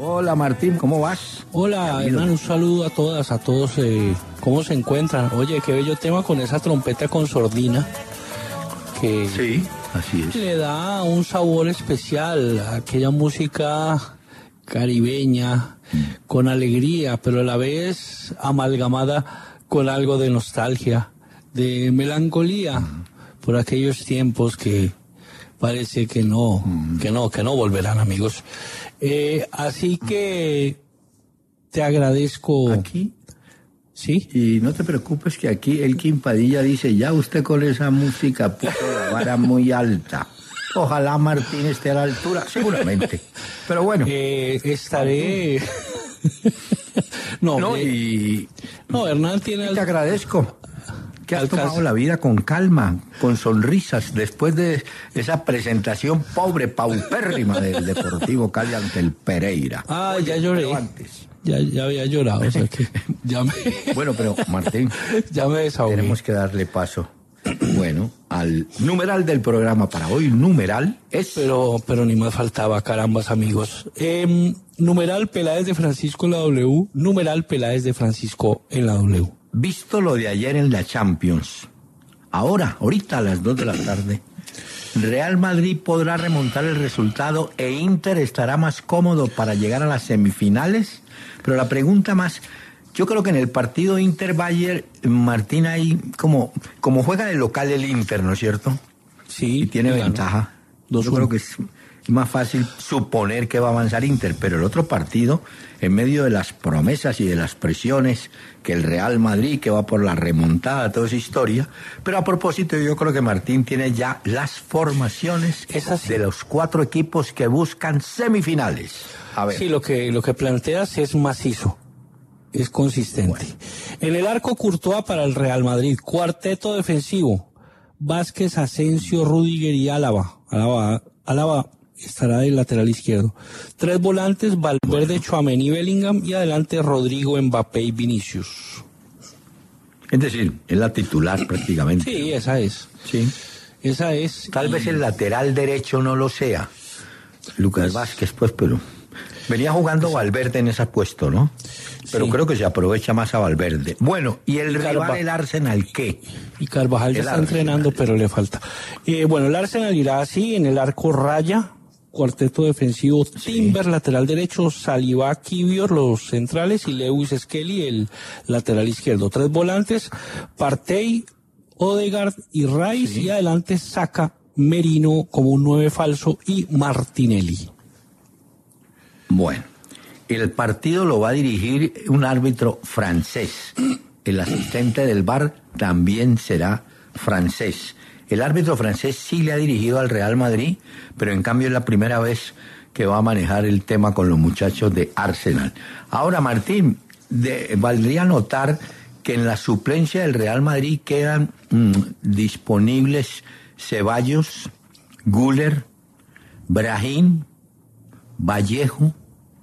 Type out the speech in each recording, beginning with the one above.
Hola Martín, ¿cómo vas? Hola, hermano, un saludo a todas, a todos. ¿Cómo se encuentran? Oye, qué bello tema con esa trompeta con sordina. Que sí, así es. Le da un sabor especial a aquella música caribeña, con alegría, pero a la vez amalgamada con algo de nostalgia, de melancolía, por aquellos tiempos que parece que no volverán, amigos. Así que te agradezco. Aquí. Sí. Y no te preocupes que aquí el Quimpadilla dice, ya usted con esa música puso la vara muy alta. Ojalá Martín esté a la altura, seguramente. Pero bueno. Estaré... No, Hernán tiene... Te agradezco que has tomado la vida con calma, con sonrisas, después de esa presentación pobre, paupérrima del Deportivo Cali ante el Pereira. Ah, ya lloré. Ya había llorado, o sea que ya me... Bueno, pero Martín, ya me desahogué. Tenemos que darle paso, bueno, al numeral del programa para hoy. Numeral es... Pero ni más faltaba, carambas, amigos. Numeral Peláez de Francisco en la W, numeral Peláez de Francisco en la W. Visto lo de ayer en la Champions, ahorita a las 2 de la tarde, Real Madrid podrá remontar el resultado e Inter estará más cómodo para llegar a las semifinales. Pero la pregunta más, yo creo que en el partido Inter-Bayern, Martín, ahí como juega de local el Inter, ¿no es cierto? Sí. Y tiene ventaja. Yo creo que es más fácil suponer que va a avanzar Inter, pero el otro partido, en medio de las promesas y de las presiones, que el Real Madrid, que va por la remontada, toda esa historia. Pero a propósito, yo creo que Martín tiene ya las formaciones de los 4 equipos que buscan semifinales. A ver. Sí, lo que planteas es macizo, es consistente. Bueno. En el arco, Courtois para el Real Madrid, cuarteto defensivo, Vázquez, Asensio, Rüdiger y Álava estará del lateral izquierdo. 3 volantes, Valverde, Tchouaméni, Bellingham, y adelante Rodrigo, Mbappé y Vinicius. Es decir, es la titular prácticamente. Sí, esa es. Sí. Esa es. Tal vez el lateral derecho no lo sea, Lucas Vázquez, pues, pero venía jugando Valverde en ese puesto, ¿no? Pero creo que se aprovecha más a Valverde. Bueno, ¿y el rival, el Arsenal, qué? Y Carvajal ya está entrenando, pero le falta. Bueno, el Arsenal irá así, en el arco Raya, cuarteto defensivo, Timber, lateral derecho, Saliba, Kivior, los centrales, y Lewis Skelly, el lateral izquierdo. 3 volantes, Partey, Odegaard y Rice, y adelante Saka, Merino como un 9 falso y Martinelli. Bueno, el partido lo va a dirigir un árbitro francés. El asistente del VAR también será francés. El árbitro francés sí le ha dirigido al Real Madrid, pero en cambio es la primera vez que va a manejar el tema con los muchachos de Arsenal. Ahora, Martín, valdría notar que en la suplencia del Real Madrid quedan disponibles Ceballos, Güler, Brahim, Vallejo,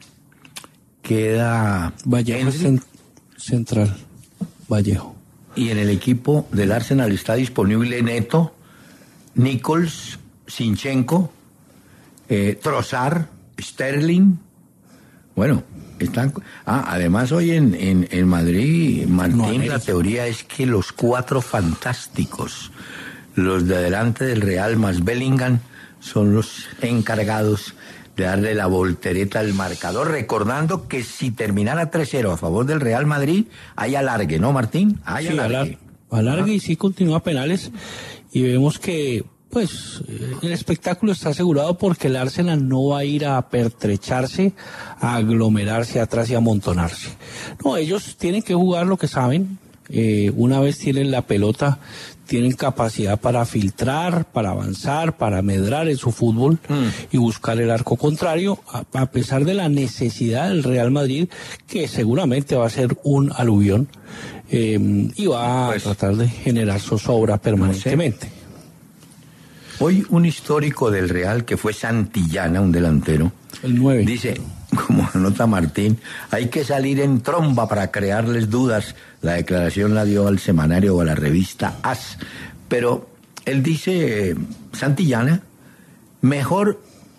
queda Vallejo central, Vallejo. Y en el equipo del Arsenal está disponible Neto, Nichols, Zinchenko, Trossard, Sterling. Bueno, están... además hoy en Madrid, Martín, la teoría es que los 4 fantásticos, los de delante del Real más Bellingham, son los encargados de darle la voltereta al marcador, recordando que si terminara 3-0 a favor del Real Madrid, hay alargue, ¿no, Martín? Hay alargue. Alargue y sí continúa penales, y vemos que pues el espectáculo está asegurado porque el Arsenal no va a ir a pertrecharse, a aglomerarse atrás y a amontonarse. No, ellos tienen que jugar lo que saben. Una vez tienen la pelota, tienen capacidad para filtrar, para avanzar, para medrar en su fútbol y buscar el arco contrario, a pesar de la necesidad del Real Madrid, que seguramente va a ser un aluvión y va a tratar de generar zozobra permanentemente. No sé. Hoy un histórico del Real, que fue Santillana, un delantero, el 9, dice, como anota Martín, hay que salir en tromba para crearles dudas. La declaración la dio al semanario o a la revista AS. Pero él dice, Santillana, mejor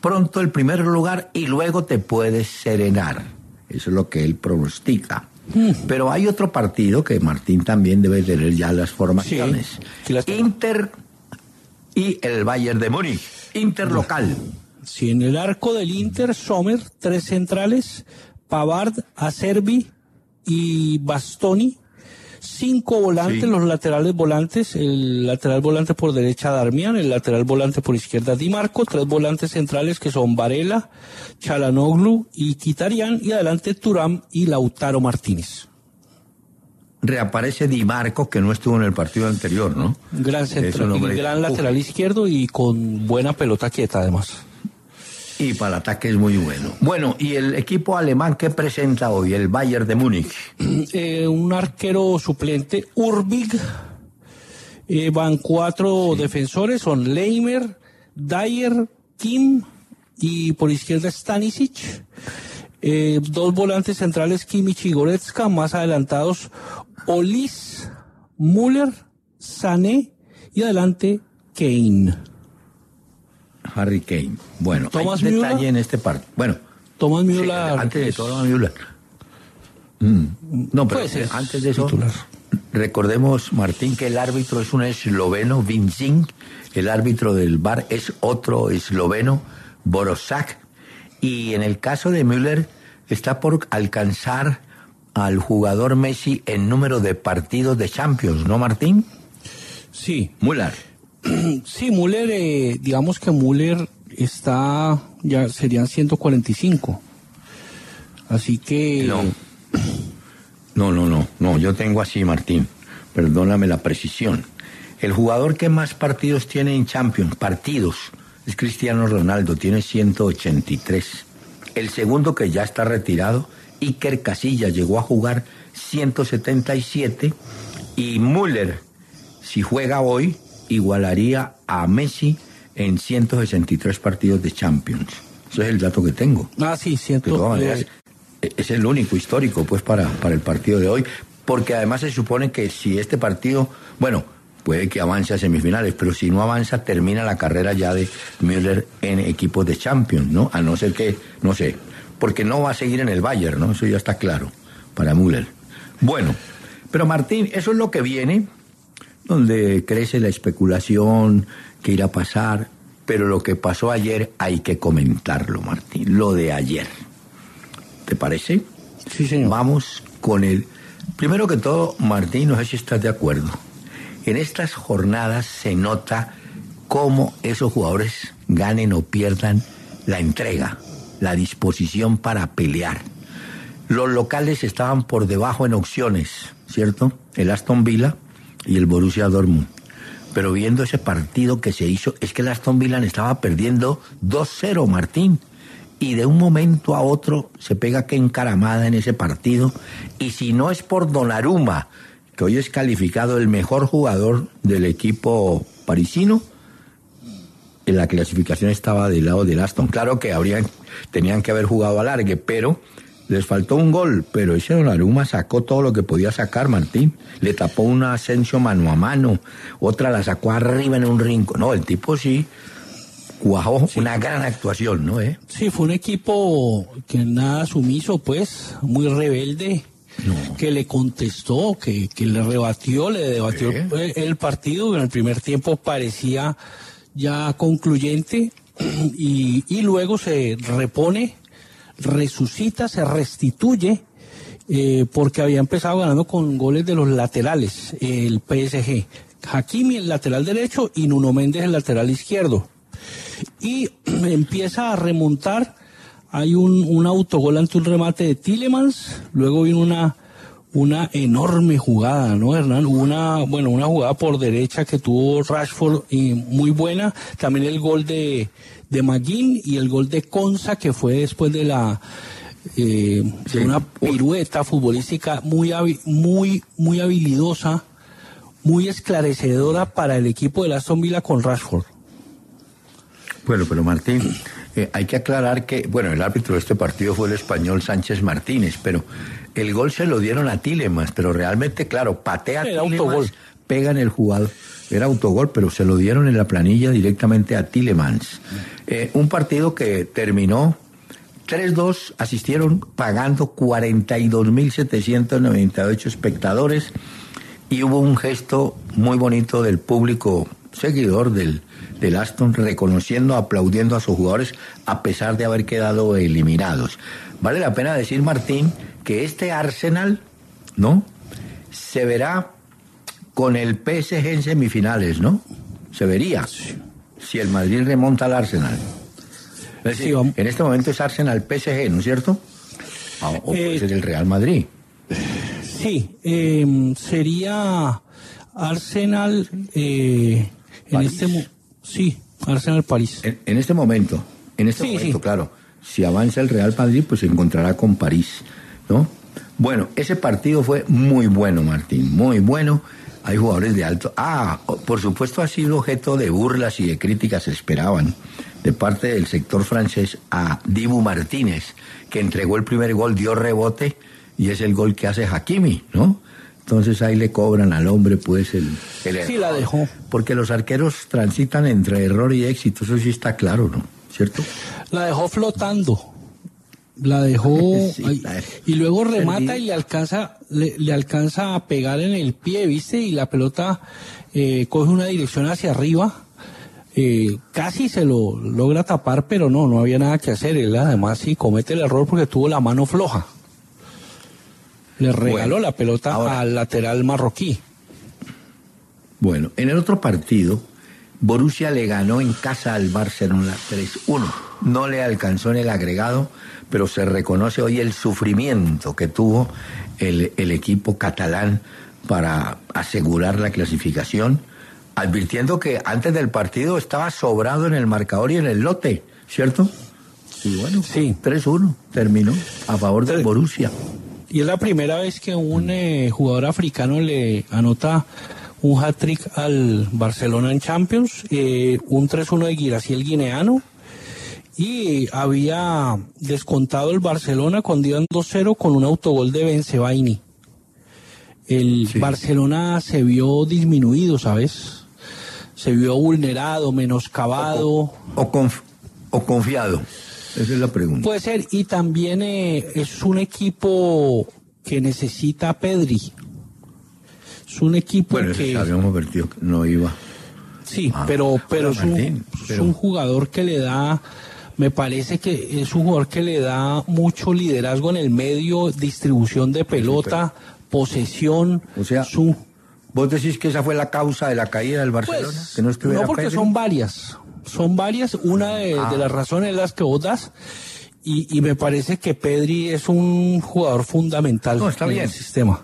pronto el primer lugar y luego te puedes serenar. Eso es lo que él pronostica. Pero hay otro partido que Martín también debe tener ya las formaciones. Sí, Inter y el Bayern de Múnich. Inter local. Sí, en el arco del Inter, Sommer, 3 centrales, Pavard, Acerbi y Bastoni. 5 volantes, los laterales volantes, el lateral volante por derecha Darmian, el lateral volante por izquierda Di Marco, 3 volantes centrales que son Varela, Çalhanoğlu y Mkhitaryan, y adelante Thuram y Lautaro Martínez. Reaparece Di Marco, que no estuvo en el partido anterior, ¿no? Gran central, gran lateral izquierdo y con buena pelota quieta además. Y para el ataque es muy bueno. Bueno, ¿y el equipo alemán qué presenta hoy? El Bayern de Múnich. Un arquero suplente, Urbig. Van 4 defensores, son Leimer, Dyer, Kim y por izquierda Stanisic. 2 volantes centrales, Kimmich y Goretzka. Más adelantados, Olis, Müller, Sané y adelante Kane. Harry Kane. Bueno, Thomas hay Müller. detalle en este partido. Bueno, Thomas Müller. sí, antes de todo, Müller. No, pero Pues antes de eso, titular. Recordemos, Martín, que el árbitro es un esloveno, Vincing. El árbitro del VAR es otro esloveno, Borosak. Y en el caso de Müller, está por alcanzar al jugador Messi en número de partidos de Champions, ¿no, Martín? Sí. Müller. Sí, Müller, digamos que Müller está, ya serían 145. Así que... No, yo tengo así, Martín. Perdóname la precisión. El jugador que más partidos tiene en Champions, es Cristiano Ronaldo, tiene 183. El segundo, que ya está retirado, Iker Casillas, llegó a jugar 177. Y Müller, si juega hoy, igualaría a Messi en 163 partidos de Champions. Ese es el dato que tengo. Ah, sí, De todas maneras, es el único histórico, pues, para el partido de hoy, porque además se supone que si este partido, bueno, puede que avance a semifinales, pero si no avanza, termina la carrera ya de Müller en equipos de Champions, ¿no? A no ser que, no sé, porque no va a seguir en el Bayern, ¿no? Eso ya está claro para Müller. Bueno, pero Martín, eso es lo que viene, donde crece la especulación, que irá a pasar, pero lo que pasó ayer hay que comentarlo, Martín, lo de ayer. ¿Te parece? Sí, señor. Vamos con el... Primero que todo, Martín, no sé si estás de acuerdo. En estas jornadas se nota cómo esos jugadores ganen o pierdan la entrega, la disposición para pelear. Los locales estaban por debajo en opciones, ¿cierto? El Aston Villa y el Borussia Dortmund. Pero viendo ese partido que se hizo, es que el Aston Villa estaba perdiendo 2-0, Martín. Y de un momento a otro se pega que encaramada en ese partido. Y si no es por Donnarumma, que hoy es calificado el mejor jugador del equipo parisino, en la clasificación estaba del lado del Aston. Claro que tenían que haber jugado alargue, pero les faltó un gol. Pero ese Donnarumma sacó todo lo que podía sacar, Martín. Le tapó una Asensio mano a mano, otra la sacó arriba en un rincón. No, el tipo sí cuajó, sí. Una gran actuación, ¿no? Sí, fue un equipo que nada sumiso, pues, muy rebelde, que le contestó, que le debatió el partido. En el primer tiempo parecía ya concluyente y luego se repone, resucita, se restituye, porque había empezado ganando con goles de los laterales, el PSG. Hakimi, el lateral derecho, y Nuno Méndez, el lateral izquierdo. Y empieza a remontar. Hay un autogol ante un remate de Tielemans. Luego vino una enorme jugada, ¿no, Hernán? Una jugada por derecha que tuvo Rashford, muy buena. También el gol de Maguín y el gol de Konsa, que fue después de una pirueta futbolística muy habilidosa, muy esclarecedora para el equipo de Aston Villa con Rashford. Bueno, pero Martín, hay que aclarar que, bueno, el árbitro de este partido fue el español Sánchez Martínez, pero el gol se lo dieron a Tielemans, pero realmente, claro, patea Tielemans, pegan el jugador. Era autogol, pero se lo dieron en la planilla directamente a Tielemans. Un partido que terminó 3-2, asistieron pagando 42.798 espectadores y hubo un gesto muy bonito del público seguidor del Aston, reconociendo, aplaudiendo a sus jugadores a pesar de haber quedado eliminados. Vale la pena decir, Martín, que este Arsenal, ¿no?, se verá con el PSG en semifinales, ¿no? Se vería si el Madrid remonta al Arsenal. Es decir, sí, en este momento es Arsenal PSG, ¿no es cierto? O puede ser el Real Madrid. Sí, sería Arsenal Arsenal París. En este momento, claro. Si avanza el Real Madrid, pues se encontrará con París, ¿no? Bueno, ese partido fue muy bueno, Martín, muy bueno. Hay jugadores de alto... por supuesto ha sido objeto de burlas y de críticas, se esperaban, de parte del sector francés a Dibu Martínez, que entregó el primer gol, dio rebote, y es el gol que hace Hakimi, ¿no? Entonces ahí le cobran al hombre, pues, el error. Sí, la dejó. Porque los arqueros transitan entre error y éxito, eso sí está claro, ¿no? ¿Cierto? La dejó flotando. La dejó sí, y luego remata y le alcanza a pegar en el pie, ¿viste? Y la pelota coge una dirección hacia arriba. Casi se lo logra tapar, pero no había nada que hacer. Él además sí comete el error porque tuvo la mano floja. Le regaló la pelota al lateral marroquí. Bueno, en el otro partido, Borussia le ganó en casa al Barcelona 3-1. No le alcanzó en el agregado, pero se reconoce hoy el sufrimiento que tuvo el equipo catalán para asegurar la clasificación, advirtiendo que antes del partido estaba sobrado en el marcador y en el lote, ¿cierto? Y bueno, sí, 3-1 terminó a favor del Borussia. Y es la primera vez que un jugador africano le anota un hat-trick al Barcelona en Champions, un 3-1 de Guirassy, el guineano, y había descontado el Barcelona cuando iban 2-0 con un autogol de Bensebaini. El Barcelona se vio disminuido, ¿sabes? Se vio vulnerado, menoscabado. O confiado. Esa es la pregunta. Puede ser, y también es un equipo que necesita a Pedri. Es un equipo que... habíamos advertido que no iba. Sí, pero es un jugador que le da... Me parece que es un jugador que le da mucho liderazgo en el medio, distribución de pelota, posesión. O sea, ¿vos decís que esa fue la causa de la caída del Barcelona? Pues, que no porque Pedri. Son varias. Una de las razones es las que vos das. Y me parece que Pedri es un jugador fundamental en el sistema.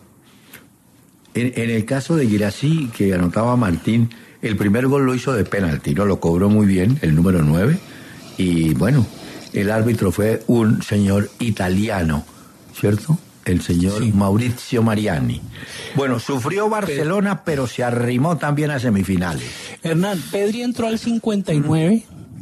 En el caso de Guirassy, que anotaba Martín, el primer gol lo hizo de penalti, ¿no? Lo cobró muy bien, el número 9. Y bueno, el árbitro fue un señor italiano, ¿cierto? El señor Maurizio Mariani. Bueno, sufrió Barcelona, pero se arrimó también a semifinales. Hernán, Pedri entró al 59,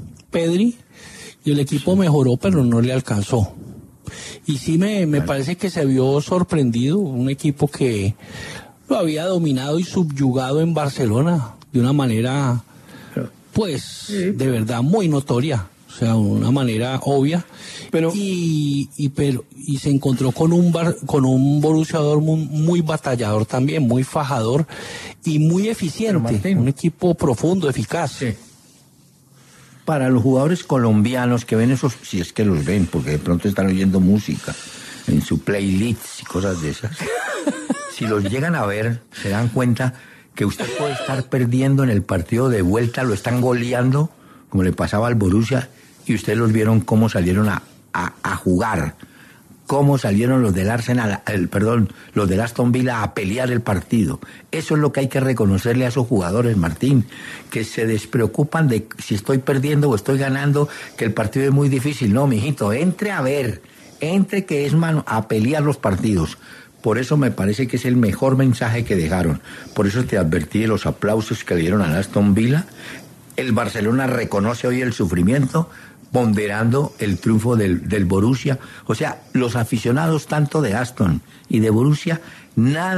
y el equipo mejoró, pero no le alcanzó. Y sí me parece que se vio sorprendido, un equipo que lo había dominado y subyugado en Barcelona de una manera, pues, de verdad muy notoria. O sea, una manera obvia, y se encontró con un Borussia Dortmund muy batallador también, muy fajador y muy eficiente, Martín, un equipo profundo, eficaz. Sí. Para los jugadores colombianos que ven esos, si es que los ven, porque de pronto están oyendo música en su playlist y cosas de esas, si los llegan a ver, se dan cuenta que usted puede estar perdiendo en el partido de vuelta, lo están goleando, como le pasaba al Borussia, y ustedes los vieron cómo salieron a jugar, cómo salieron los del Arsenal, los del Aston Villa a pelear el partido. Eso es lo que hay que reconocerle a esos jugadores, Martín, que se despreocupan de si estoy perdiendo o estoy ganando, que el partido es muy difícil. No, mijito, entre que es mano a pelear los partidos. Por eso me parece que es el mejor mensaje que dejaron. Por eso te advertí de los aplausos que le dieron al Aston Villa. El Barcelona reconoce hoy el sufrimiento, ponderando el triunfo del Borussia. O sea, los aficionados tanto de Aston y de Borussia, nada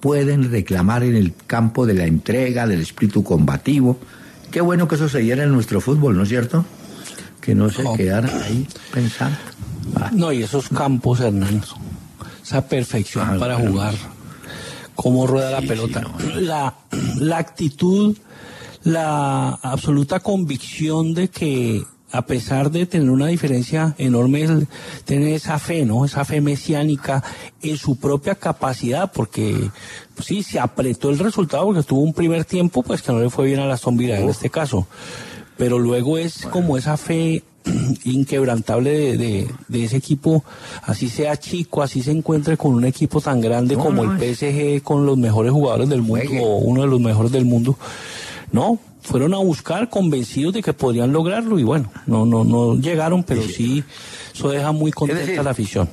pueden reclamar en el campo de la entrega, del espíritu combativo. Qué bueno que eso se diera en nuestro fútbol, ¿no es cierto? Que no se quedaran ahí pensando. No, y esos campos, Hernán, esa perfección para jugar, cómo rueda la pelota, la actitud, la absoluta convicción de que a pesar de tener una diferencia enorme, tener esa fe, ¿no? Esa fe mesiánica en su propia capacidad, porque pues, sí, se apretó el resultado porque tuvo un primer tiempo, pues que no le fue bien a la Aston Villa en este caso. Pero luego es como esa fe inquebrantable de ese equipo, así sea chico, así se encuentre con un equipo tan grande como el PSG, con los mejores jugadores del mundo, o uno de los mejores del mundo. No, fueron a buscar convencidos de que podrían lograrlo y bueno, no llegaron, pero sí, eso deja muy contenta a la afición.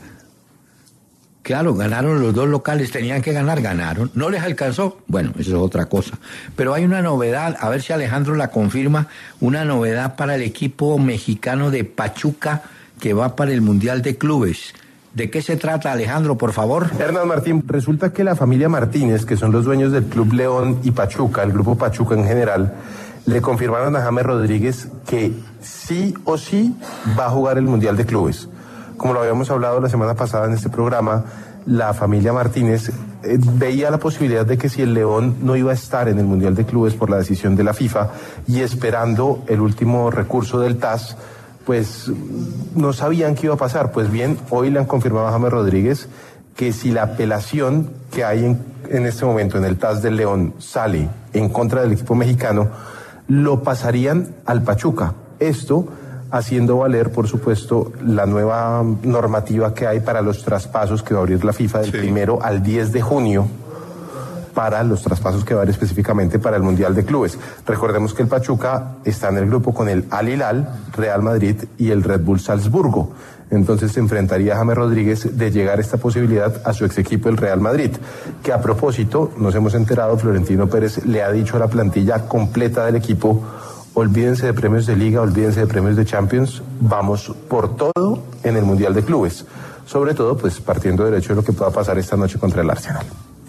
Claro, ganaron los dos locales, tenían que ganar, ganaron. ¿No les alcanzó? Bueno, eso es otra cosa. Pero hay una novedad, a ver si Alejandro la confirma, una novedad para el equipo mexicano de Pachuca que va para el Mundial de Clubes. ¿De qué se trata, Alejandro, por favor? Hernán Martín, resulta que la familia Martínez, que son los dueños del Club León y Pachuca, el grupo Pachuca en general, le confirmaron a James Rodríguez que sí o sí va a jugar el Mundial de Clubes. Como lo habíamos hablado la semana pasada en este programa, la familia Martínez veía la posibilidad de que si el León no iba a estar en el Mundial de Clubes por la decisión de la FIFA y esperando el último recurso del TAS, pues no sabían qué iba a pasar. Pues bien, hoy le han confirmado a James Rodríguez que si la apelación que hay en este momento en el TAS del León sale en contra del equipo mexicano, lo pasarían al Pachuca. Esto haciendo valer, por supuesto, la nueva normativa que hay para los traspasos que va a abrir la FIFA del 1 al 10 de junio para los traspasos que va a haber específicamente para el Mundial de Clubes. Recordemos que el Pachuca está en el grupo con el Al Hilal, Real Madrid y el Red Bull Salzburgo. Entonces se enfrentaría a James Rodríguez de llegar esta posibilidad a su ex equipo, el Real Madrid, que a propósito, nos hemos enterado, Florentino Pérez le ha dicho a la plantilla completa del equipo: olvídense de premios de Liga, olvídense de premios de Champions, vamos por todo en el Mundial de Clubes. Sobre todo, pues partiendo derecho de lo que pueda pasar esta noche contra el Arsenal.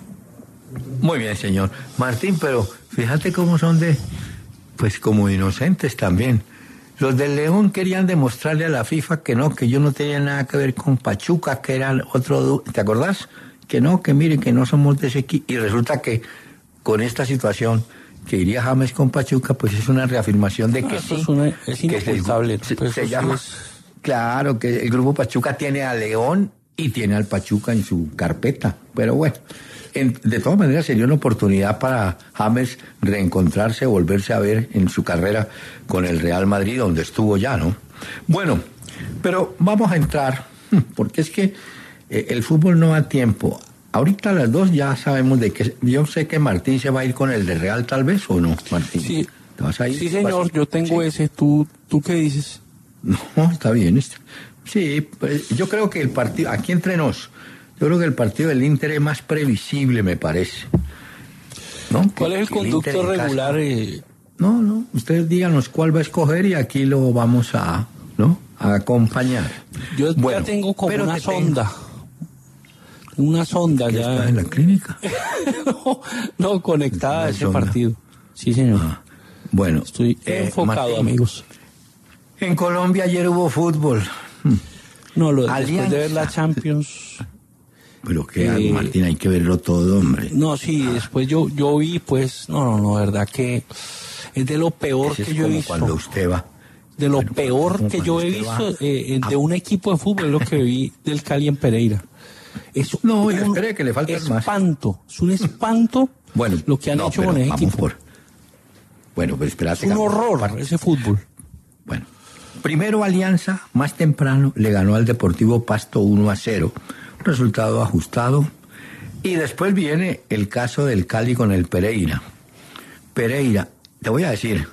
Muy bien, señor Martín, pero fíjate cómo son pues como inocentes también. Los del León querían demostrarle a la FIFA que no, que yo no tenía nada que ver con Pachuca, que era otro, ¿te acordás? Que no, que miren, que no somos de ese equipo. Y resulta que con esta situación que iría James con Pachuca, pues es una reafirmación de que sí. Es inocultable. Se llama, claro, que el grupo Pachuca tiene a León y tiene al Pachuca en su carpeta. Pero bueno, de todas maneras sería una oportunidad para James reencontrarse, volverse a ver en su carrera con el Real Madrid, donde estuvo ya, ¿no? Bueno, pero vamos a entrar, porque es que el fútbol no da tiempo. Ahorita a las 2 ya sabemos de que... Yo sé que Martín se va a ir con el de Real, tal vez, ¿o no, Martín? Sí, ¿te vas a ir? Sí, señor, yo tengo ese. ¿Tú qué dices? No, está bien. Sí, pues, yo creo que el partido... Aquí entre nos, yo creo que el partido del Inter es más previsible, me parece. ¿No? ¿Cuál es el conducto regular? No, ustedes díganos cuál va a escoger y aquí lo vamos a acompañar. Yo ya tengo como una sonda. Una sonda ya. ¿Está en la clínica? no, conectada a ese partido. Sí, señor. Bueno. Estoy enfocado, Martín, amigos. En Colombia ayer hubo fútbol. No, después de ver la Champions. Pero que Martín, hay que verlo todo, hombre. No, sí, después yo vi, pues, no, verdad que es de lo peor que yo he visto. Cuando usted va. De lo peor que yo he visto de un equipo de fútbol, es lo que vi del Cali en Pereira. Es espere que le falta espanto, más. Es un espanto lo que han hecho con ese equipo. Bueno, pues espérate. Es un horror ese fútbol. Bueno, primero Alianza, más temprano, le ganó al Deportivo Pasto 1-0. Resultado ajustado. Y después viene el caso del Cali con el Pereira. Pereira, te voy a decir,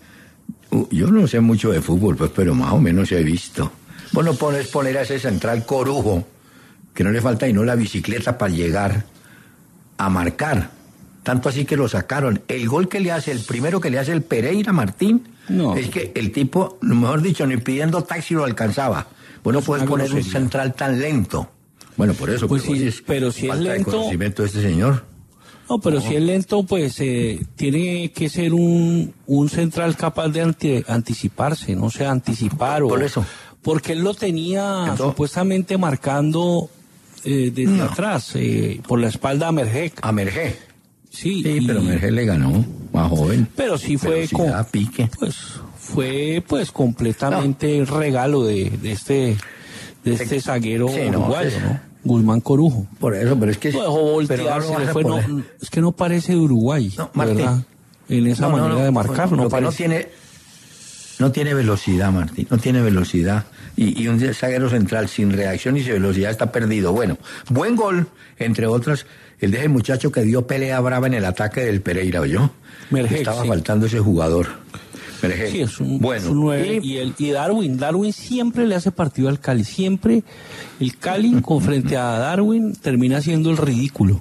yo no sé mucho de fútbol, pues, pero más o menos he visto. Vos no pones poner a ese central Corujo, que no le falta y no la bicicleta para llegar a marcar. Tanto así que lo sacaron. El gol que le hace, el primero que le hace el Pereira, Martín, es que el tipo, mejor dicho, ni pidiendo taxi lo alcanzaba. Vos no puedes poner un central tan lento. Bueno, por eso. Pues sí, pero si es lento. El conocimiento de este señor. No, pero si es lento, pues tiene que ser un central capaz de anticiparse, no sé, anticipar por eso. Porque él lo tenía supuestamente marcando desde atrás, por la espalda a Mergé. A Mergé. Sí, pero Mergé le ganó, más joven. Pero sí fue pique. Pues fue completamente regalo de este zaguero uruguayo, ¿no? Guzmán Corujo. Por eso, pero es que... Lo dejó voltear, es que no parece de Uruguay, ¿verdad? En esa manera de marcar, no parece. No tiene velocidad, Martín, no tiene velocidad. Y un zaguero central sin reacción y sin velocidad está perdido. Bueno, buen gol, entre otras, el de ese muchacho que dio pelea brava en el ataque del Pereira, ¿oyó? Estaba faltando ese jugador. Sí, es un 9. Y Darwin siempre le hace partido al Cali. Siempre el Cali, frente a Darwin, termina siendo el ridículo.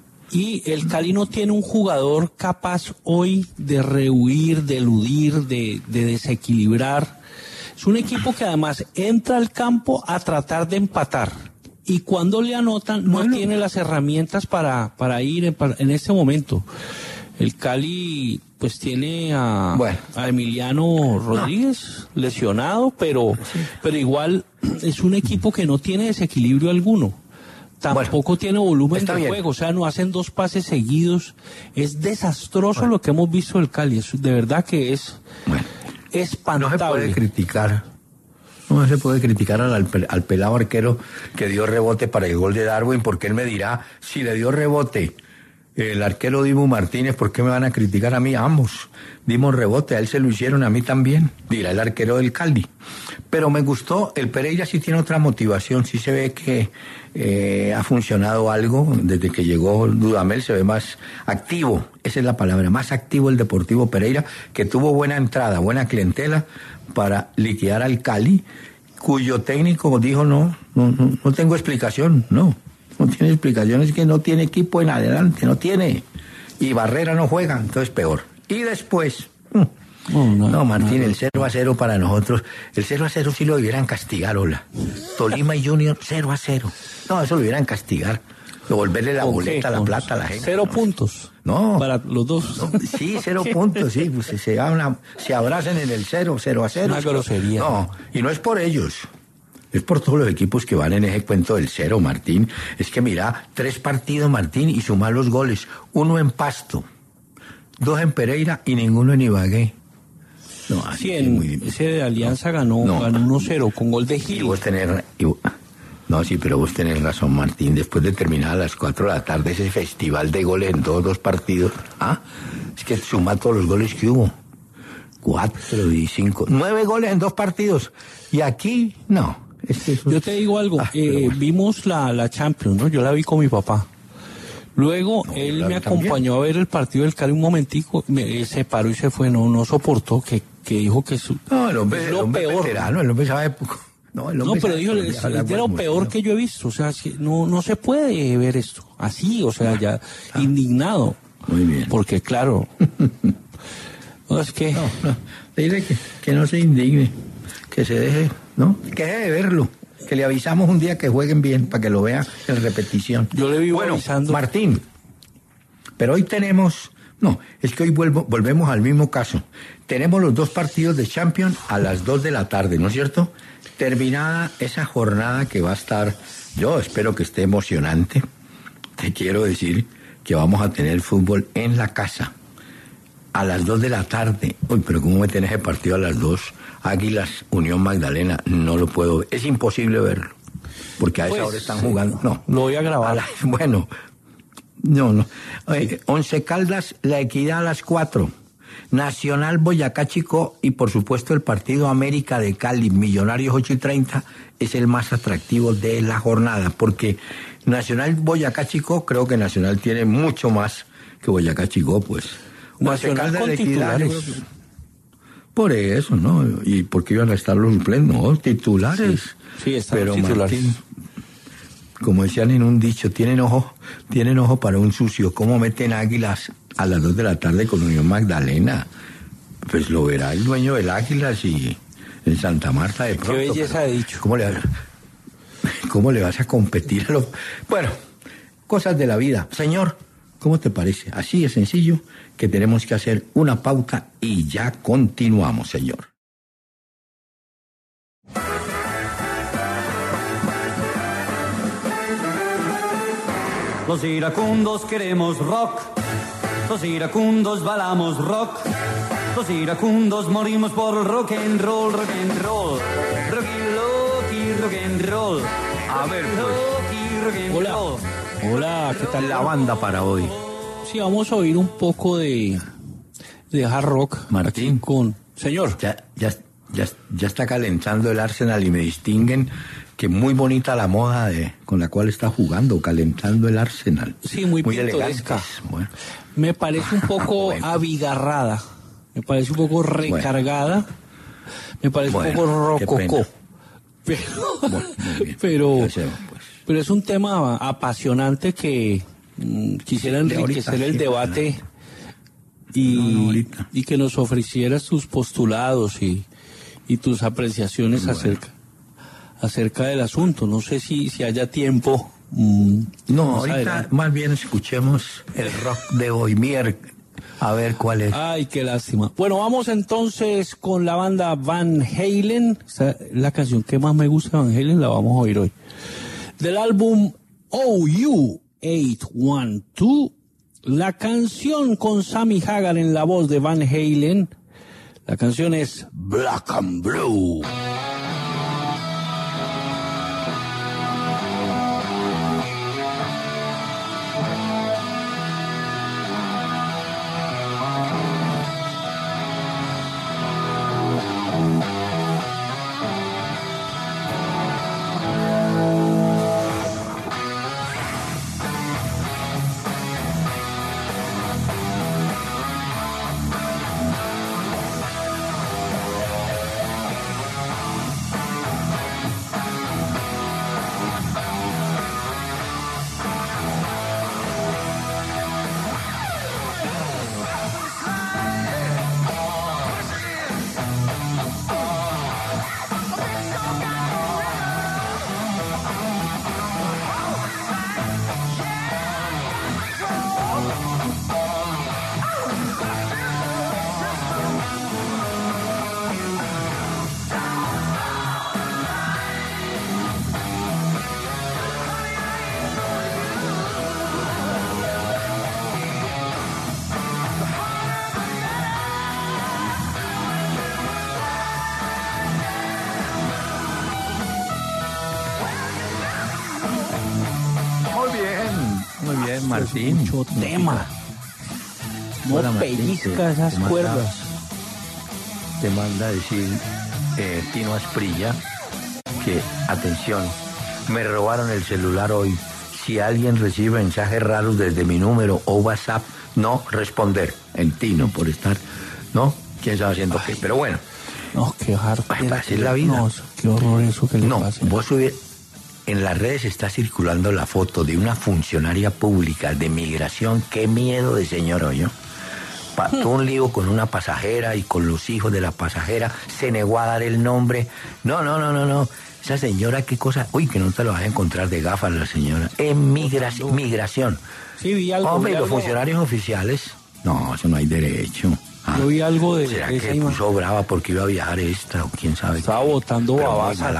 Y el Cali no tiene un jugador capaz hoy de rehuir, de eludir, de desequilibrar. Es un equipo que además entra al campo a tratar de empatar. Y cuando le anotan, no tiene las herramientas para ir en este momento. El Cali pues tiene a Emiliano Rodríguez lesionado, pero igual es un equipo que no tiene desequilibrio alguno. Tampoco tiene volumen de juego, o sea, no hacen 2 pases seguidos. Es desastroso lo que hemos visto del Cali, de verdad que es espantable. No se puede criticar. No se puede criticar al pelado arquero que dio rebote para el gol de Darwin, porque él me dirá, si le dio rebote el arquero Dibu Martínez, ¿por qué me van a criticar a mí? Ambos dimos rebote, a él se lo hicieron, a mí también, dirá el arquero del Cali. Pero me gustó, el Pereira sí tiene otra motivación, sí se ve que ha funcionado algo, desde que llegó Dudamel se ve más activo, esa es la palabra, más activo el Deportivo Pereira, que tuvo buena entrada, buena clientela para liquidar al Cali, cuyo técnico dijo no tengo explicación, no tiene explicación, es que no tiene equipo en adelante, no tiene, y Barrera no juega, entonces peor. Y después, Martín, el 0-0 para nosotros, el 0-0 sí lo debieran castigar, Tolima y Junior 0-0, no, eso lo debieran castigar, devolverle la boleta, la plata a la gente. 0 puntos. No. Para los dos. Sí, 0 puntos, sí, pues se abrazan en el 0-0. Una grosería. No, y no es por ellos. Es por todos los equipos que van en ese cuento del 0, Martín. Es que mira, 3 partidos, Martín, y sumar los goles. 1 en Pasto, 2 en Pereira y ninguno en Ibagué. No, ese de Alianza ganó 1-0 con gol de Gil. Pero vos tenés razón, Martín. Después de terminar a las 4 de la tarde ese festival de goles en todos los partidos, es que suma todos los goles que hubo. 4 y 5, 9 goles en 2 partidos. Y aquí, no. Yo te digo algo, vimos la Champions, ¿no? Yo la vi con mi papá. Luego él me acompañó a ver el partido del Cali un momentico, se paró y se fue, no soportó, que dijo que el hombre peor. Veterano, el hombre sabe poco. Pero dijo, es de lo peor que yo he visto, o sea, no se puede ver esto así, o sea, indignado. Muy bien. Porque claro, es que... Dile que no se indigne, que se deje, que deje de verlo, que le avisamos un día que jueguen bien para que lo vea en repetición. Yo le vivo avisando. Martín, pero hoy tenemos, es que hoy volvemos al mismo caso. Tenemos los 2 partidos de Champions a las 2 de la tarde, ¿no es cierto? Terminada esa jornada que va a estar, yo espero que esté emocionante. Te quiero decir que vamos a tener fútbol en la casa a las 2 de la tarde. Uy, pero ¿cómo me tenés el partido a las 2? Águilas, Unión Magdalena, no lo puedo ver. Es imposible verlo, porque a esa hora están jugando. No, lo voy a grabar. Once Caldas, La Equidad a las 4. Nacional, Boyacá Chicó y por supuesto el partido América de Cali, Millonarios 8:30, es el más atractivo de la jornada, porque Nacional, Boyacá Chicó, creo que Nacional tiene mucho más que Boyacá Chicó, pues. Nacional con titulares. Por eso, ¿no? ¿Y por qué iban a estar los suplentes? No, titulares. Sí, están los titulares. Martín, como decían en un dicho, tienen ojo para un sucio. ¿Cómo meten Águilas a las 2 de la tarde con Unión Magdalena? Pues lo verá el dueño del Águilas y en Santa Marta de pronto. Qué belleza de dicho. ¿Cómo le vas a competir a los... Bueno, cosas de la vida. Señor, ¿Cómo te parece? Así es sencillo, que tenemos que hacer una pauta y ya continuamos, señor. Los iracundos queremos rock, los iracundos bailamos rock, los iracundos morimos por rock and roll, rock and roll, rock and roll. A ver, pues. Hola. Hola, ¿qué tal? La banda para hoy. Sí, vamos a oír un poco de hard rock. Martín. Aquí con... Señor. Ya está calentando el Arsenal y me distinguen que muy bonita la moda con la cual está jugando, calentando el Arsenal. Sí, muy pintoresca. Bueno. Me parece un poco abigarrada, me parece un poco recargada, me parece un poco rococó. Pero es un tema apasionante que quisiera enriquecer el debate y que nos ofrecieras tus postulados y tus apreciaciones acerca del asunto. No sé si haya tiempo. No, ahorita adelante. Más bien escuchemos el rock de hoy, a ver cuál es. Ay, qué lástima. Bueno, vamos entonces con la banda Van Halen. La canción que más me gusta de Van Halen la vamos a oír hoy. Del álbum OU 812, la canción con Sammy Hagar en la voz de Van Halen. La canción es Black and Blue. Martín, mucho tema. No pellizca esas cuerdas. Te manda a decir Tino Asprilla que, atención, me robaron el celular hoy. Si alguien recibe mensajes raros desde mi número o WhatsApp, no responder. El Tino por estar, ¿no? ¿Quién sabe haciendo qué? Pero bueno. No, qué harto. Así es la vida. No, qué horror eso que le pasa. Vos en las redes está circulando la foto de una funcionaria pública de migración. Qué miedo de señor hoyo. Tuvo un lío con una pasajera y con los hijos de la pasajera. Se negó a dar el nombre. No. Esa señora, qué cosa. Uy, que no te lo vas a encontrar de gafas la señora. En migración. Sí, vi algo. Hombre, los funcionarios oficiales. No, eso no hay derecho. Yo vi algo de. ¿Será que puso brava porque iba a viajar esta o quién sabe? Estaba botando babasa.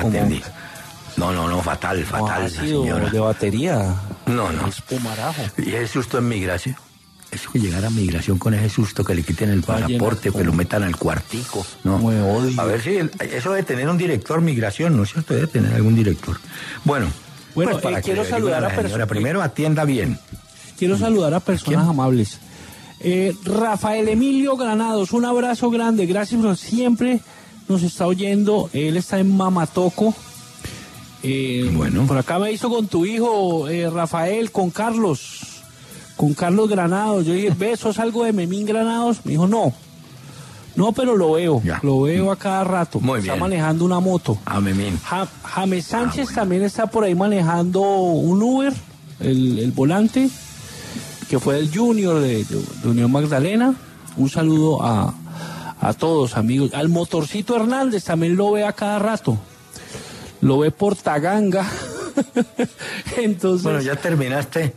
No, fatal, la señora. De batería. No. Espumarajo. Y ese susto en migración. Eso que llegara a migración con ese susto, que le quiten el pasaporte, que lo metan al cuartico. No. Me odio. A ver si eso de tener un director migración, no sé, usted debe tener algún director. Bueno, pues para quiero saludar a personas. Primero atienda bien. Quiero saludar a personas amables. Rafael Emilio Granados, un abrazo grande. Gracias por siempre nos está oyendo. Él está en Mamatoco. Bueno. Por acá me hizo con tu hijo, Rafael, con Carlos Granados. Yo dije, ¿ves? ¿Sos algo de Memín Granados? Me dijo, no, pero lo veo. Ya. Lo veo a cada rato. Muy está bien. manejando una moto. Memín. James Sánchez bueno. también está por ahí manejando un Uber, el volante, que fue el Junior de Unión Magdalena. Un saludo a todos, amigos. Al Motorcito Hernández también lo ve a cada rato. Lo ve por Taganga. Entonces. Bueno, ya terminaste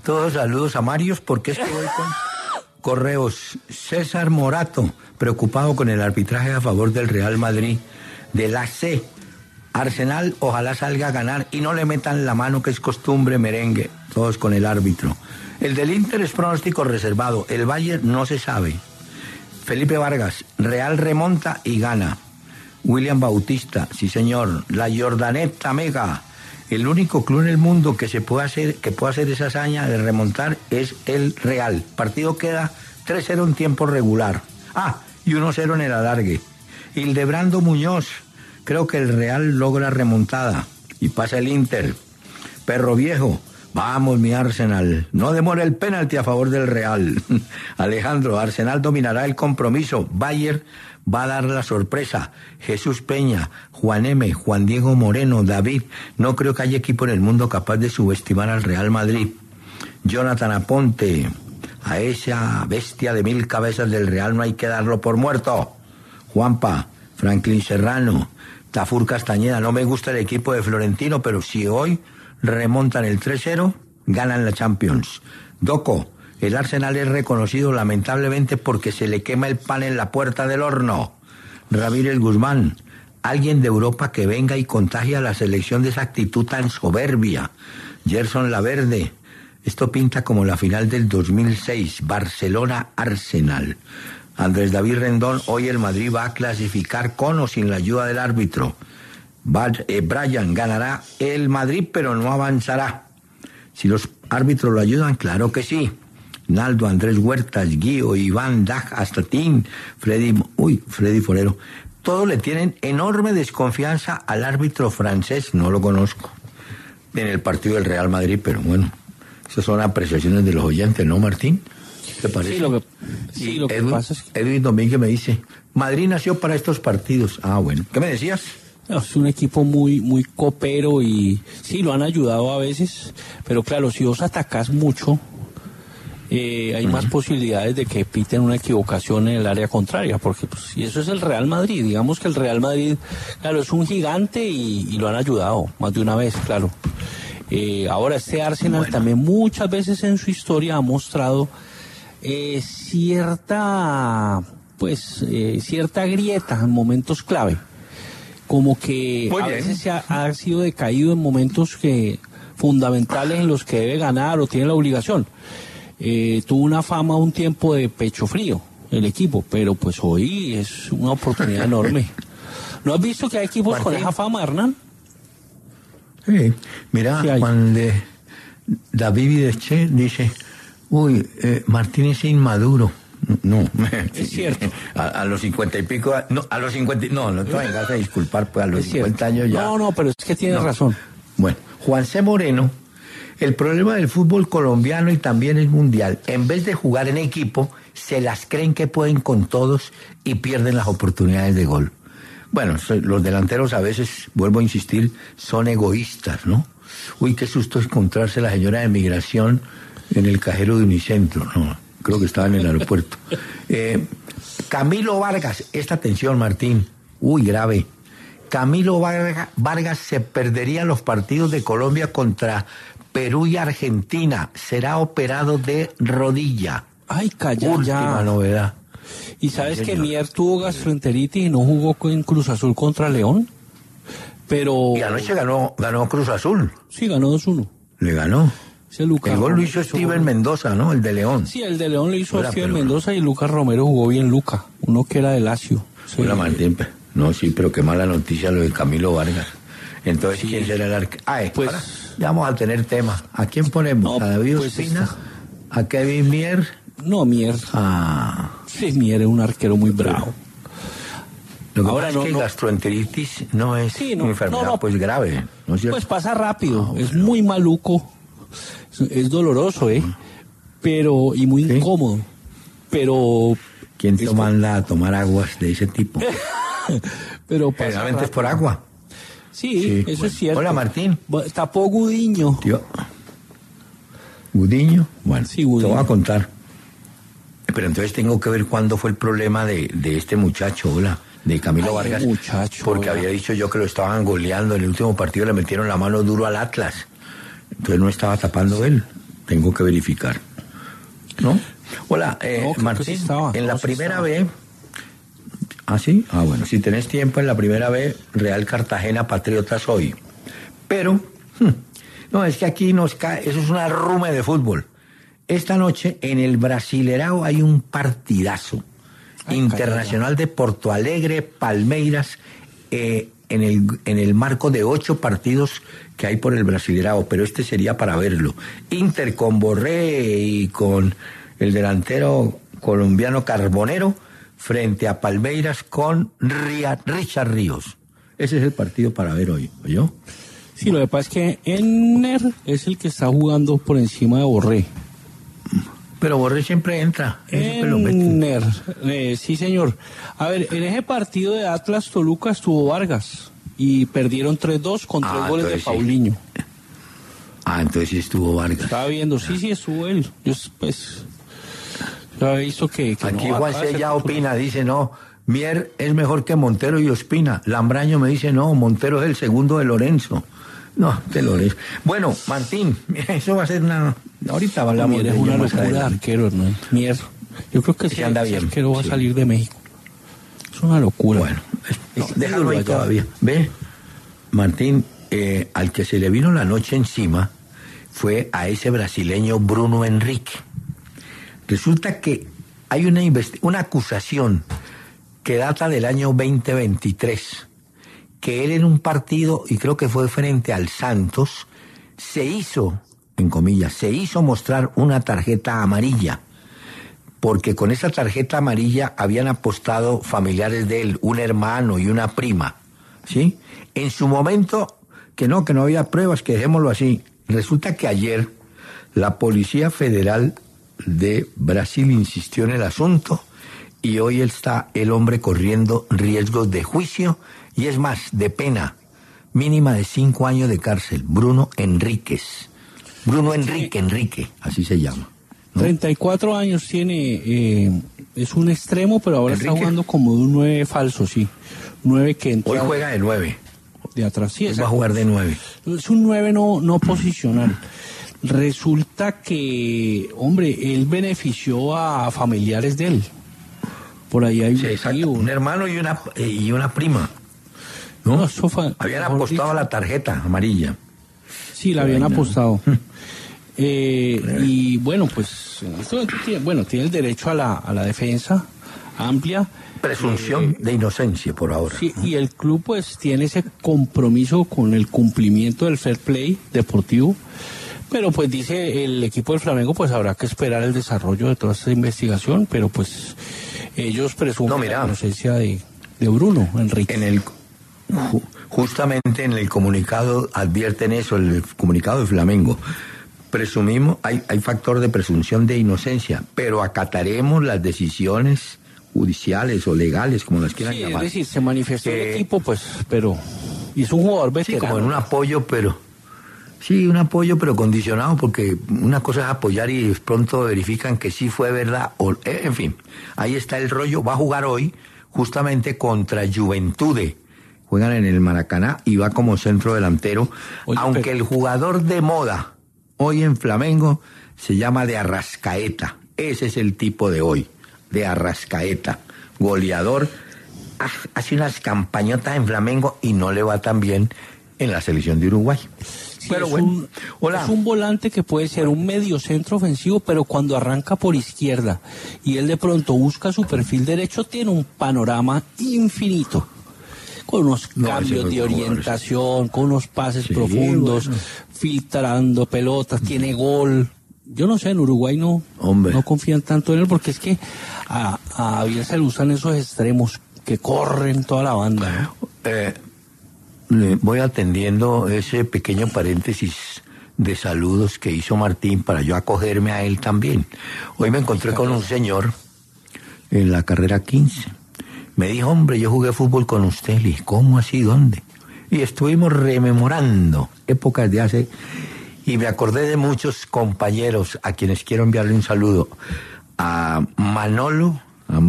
Todos saludos a Marios, porque es que voy con correos. César Morato, preocupado con el arbitraje a favor del Real Madrid, de la C. Arsenal, ojalá salga a ganar y no le metan la mano, que es costumbre merengue. Todos con el árbitro. El del Inter es pronóstico reservado. El Bayern no se sabe. Felipe Vargas, Real remonta y gana. William Bautista, sí señor. La Jordaneta Mega. El único club en el mundo que puede hacer esa hazaña de remontar es el Real. Partido queda 3-0 en tiempo regular. Y 1-0 en el alargue. Hildebrando Muñoz, creo que el Real logra remontada y pasa el Inter. Perro Viejo, vamos mi Arsenal, no demore el penalti a favor del Real. Alejandro, Arsenal dominará el compromiso. Bayern va a dar la sorpresa. Jesús Peña, Juan M., Juan Diego Moreno, David, no creo que haya equipo en el mundo capaz de subestimar al Real Madrid. Jonathan Aponte, a esa bestia de 1000 cabezas del Real no hay que darlo por muerto. Juanpa, Franklin Serrano, Tafur Castañeda, no me gusta el equipo de Florentino, pero si hoy remontan el 3-0, ganan la Champions. Doco, el Arsenal es reconocido lamentablemente porque se le quema el pan en la puerta del horno. Ramírez Guzmán, alguien de Europa que venga y contagie a la selección de esa actitud tan soberbia. Gerson Laverde, esto pinta como la final del 2006, Barcelona-Arsenal. Andrés David Rendón, hoy el Madrid va a clasificar con o sin la ayuda del árbitro. Brian, ganará el Madrid, pero no avanzará. Si los árbitros lo ayudan, claro que sí. Naldo, Andrés Huertas, Guío, Iván, Dag, Astatín, Freddy Forero. Todos le tienen enorme desconfianza al árbitro francés, no lo conozco, en el partido del Real Madrid, pero bueno, esas son apreciaciones de los oyentes, ¿no, Martín? ¿Te parece? Sí, lo que pasa es que Edwin Domínguez me dice, Madrid nació para estos partidos. Bueno, ¿qué me decías? es un equipo muy, muy copero y sí, lo han ayudado a veces, pero claro, si vos atacás mucho, hay más posibilidades de que piten una equivocación en el área contraria, porque pues, y eso es el Real Madrid. Digamos que el Real Madrid, claro, es un gigante y lo han ayudado más de una vez, claro. Ahora este Arsenal también muchas veces en su historia ha mostrado cierta grieta en momentos clave, como que a veces se ha sido decaído en momentos fundamentales en los que debe ganar o tiene la obligación. Tuvo una fama un tiempo de pecho frío el equipo, pero pues hoy es una oportunidad enorme. ¿No has visto que hay equipos con esa fama, Hernán? Sí, mira, sí, cuando David Videche dice, Martín es inmaduro. No, es cierto. A los 50 y pico, no te vengas a disculpar, pues a los 50 años ya. No, pero es que tienes razón. Bueno, Juan C. Moreno, el problema del fútbol colombiano y también el mundial, en vez de jugar en equipo, se las creen que pueden con todos y pierden las oportunidades de gol. Bueno, los delanteros a veces, vuelvo a insistir, son egoístas, ¿no? Qué susto encontrarse la señora de migración en el cajero de Unicentro, no, creo que estaba en el aeropuerto. Camilo Vargas, esta atención, Martín, grave. Camilo Vargas se perdería los partidos de Colombia contra Perú y Argentina, será operado de rodilla. Ay, calla. Última novedad. ¿Y sabes que Mier tuvo gastroenteritis y no jugó en Cruz Azul contra León? Pero... Y anoche ganó Cruz Azul. Sí, ganó 2-1. Le ganó. El gol lo hizo Steven Mendoza, ¿no? El de León. Sí, el de León lo hizo Steven Mendoza y Lucas Romero jugó bien uno que era de Lazio. Sí. Hola, Martín. No, sí, pero qué mala noticia lo de Camilo Vargas. Entonces, sí. ¿Quién será el arquero? Pues... ya vamos a tener tema. ¿A quién ponemos? ¿A David Ospina? ¿A Kevin Mier? No, Mier. Sí, Mier es un arquero muy bravo. Lo que pasa es que gastroenteritis no es una enfermedad pues grave, ¿no es cierto? Pues pasa rápido, es muy maluco, es doloroso, pero y muy incómodo, pero... ¿Quién te manda a tomar aguas de ese tipo? Pero pasa generalmente es por agua. Sí, eso es cierto. Hola, Martín. Tapó Gudiño. Tío. ¿Gudiño? Bueno, sí, Gudiño. Te voy a contar. Pero entonces tengo que ver cuándo fue el problema de este muchacho, de Camilo Vargas. Porque había dicho yo que lo estaban goleando. En el último partido le metieron la mano duro al Atlas. Entonces no estaba tapando él. tengo que verificar. ¿No? Hola, No, Martín, sí estaba, en la no, sí primera estaba. B... ¿Ah, sí? Ah, bueno, si tenés tiempo, en la primera B, Real Cartagena, Patriotas hoy. Pero, no, es que aquí nos cae, eso es una arrume de fútbol. Esta noche, en el Brasilerao hay un partidazo. Ay, Internacional de Porto Alegre, Palmeiras, en el marco de 8 partidos que hay por el Brasilerao, pero este sería para verlo. Inter con Borré y con el delantero colombiano Carbonero, frente a Palmeiras con Richard Ríos. Ese es el partido para ver hoy, ¿oyó? Sí, lo que pasa es que Enner es el que está jugando por encima de Borré. Pero Borré siempre entra. Siempre lo mete. Enner, sí señor. A ver, en ese partido de Atlas Toluca estuvo Vargas y perdieron 3-2 con 3 goles de entonces sí. Paulinho. Entonces sí estuvo Vargas. Estaba viendo, sí estuvo él. Yo pues ya he visto que Aquí no, Juan acaba de C. ser ya titular. opina, dice, no, Mier es mejor que Montero y Ospina. Lambraño me dice, no, Montero es el segundo de Lorenzo. No, de Lorenzo. Bueno, Martín, eso va a ser una... Ahorita hablamos Mier es de una ello más locura de adelante. arquero, ¿no? Mier, yo creo que Sí ese anda bien, arquero va a sí. salir de México. Es una locura. Bueno, déjalo ahí allá. todavía. Ve, Martín, al que se le vino la noche encima fue a ese brasileño Bruno Henrique. Resulta que hay una acusación que data del año 2023, que él en un partido, y creo que fue frente al Santos, se hizo mostrar una tarjeta amarilla, porque con esa tarjeta amarilla habían apostado familiares de él, un hermano y una prima, ¿sí? En su momento, que no había pruebas, que dejémoslo así. Resulta que ayer la Policía Federal de Brasil insistió en el asunto y hoy está el hombre corriendo riesgos de juicio y es más, de pena mínima de 5 años de cárcel. Bruno Enrique, así se llama, ¿no? 34 años tiene, es un extremo, pero ahora Enrique. está jugando como de un 9 falso, sí. 9 que entra Hoy juega de 9, de atrás. Sí, va a exacto. jugar de 9. Es un 9 no posicional. Resulta que, hombre, él benefició a familiares de él. Por ahí hay Sí, exacto, un hermano y una prima, ¿no? No, eso fue- Habían mejor apostado dicho. a la tarjeta amarilla. Sí, la habían apostado. Y bueno, pues en este momento tiene el derecho a la defensa amplia. Presunción de inocencia por ahora. Sí, y el club pues tiene ese compromiso con el cumplimiento del fair play deportivo, pero pues dice el equipo del Flamengo pues habrá que esperar el desarrollo de toda esta investigación, pero pues ellos presumen la inocencia de Bruno Enrique. Justamente en el comunicado advierten eso, el comunicado de Flamengo. Presumimos, hay factor de presunción de inocencia, pero acataremos las decisiones judiciales o legales, como las quieran Sí, llamar. es decir, se manifestó el equipo, pues, pero... Y es un jugador Sí, veterano. como en un apoyo, pero... Sí, un apoyo, pero condicionado, porque una cosa es apoyar y pronto verifican que sí fue verdad. En fin, ahí está el rollo. Va a jugar hoy justamente contra Juventude. Juegan en el Maracaná y va como centro delantero. Oye, aunque pero... el jugador de moda hoy en Flamengo se llama de Arrascaeta. Ese es el tipo de hoy, de Arrascaeta. Goleador, hace unas campañotas en Flamengo y no le va tan bien en la selección de Uruguay. Sí, Pero es bueno, hola. Es un volante que puede ser un medio centro ofensivo, pero cuando arranca por izquierda y él de pronto busca su perfil derecho, tiene un panorama infinito. Con unos cambios de orientación, con unos pases profundos, filtrando pelotas, tiene gol. Yo no sé, en Uruguay no confían tanto en él, porque es que a Bielsa le usan esos extremos que corren toda la banda, ¿no? Voy atendiendo ese pequeño paréntesis de saludos que hizo Martín para yo acogerme a él también. Hoy me encontré con un señor en la carrera 15. Me dijo, hombre, yo jugué fútbol con usted. Le dije, ¿cómo así? ¿Dónde? Y estuvimos rememorando épocas de hace... Y me acordé de muchos compañeros a quienes quiero enviarle un saludo. A Manolo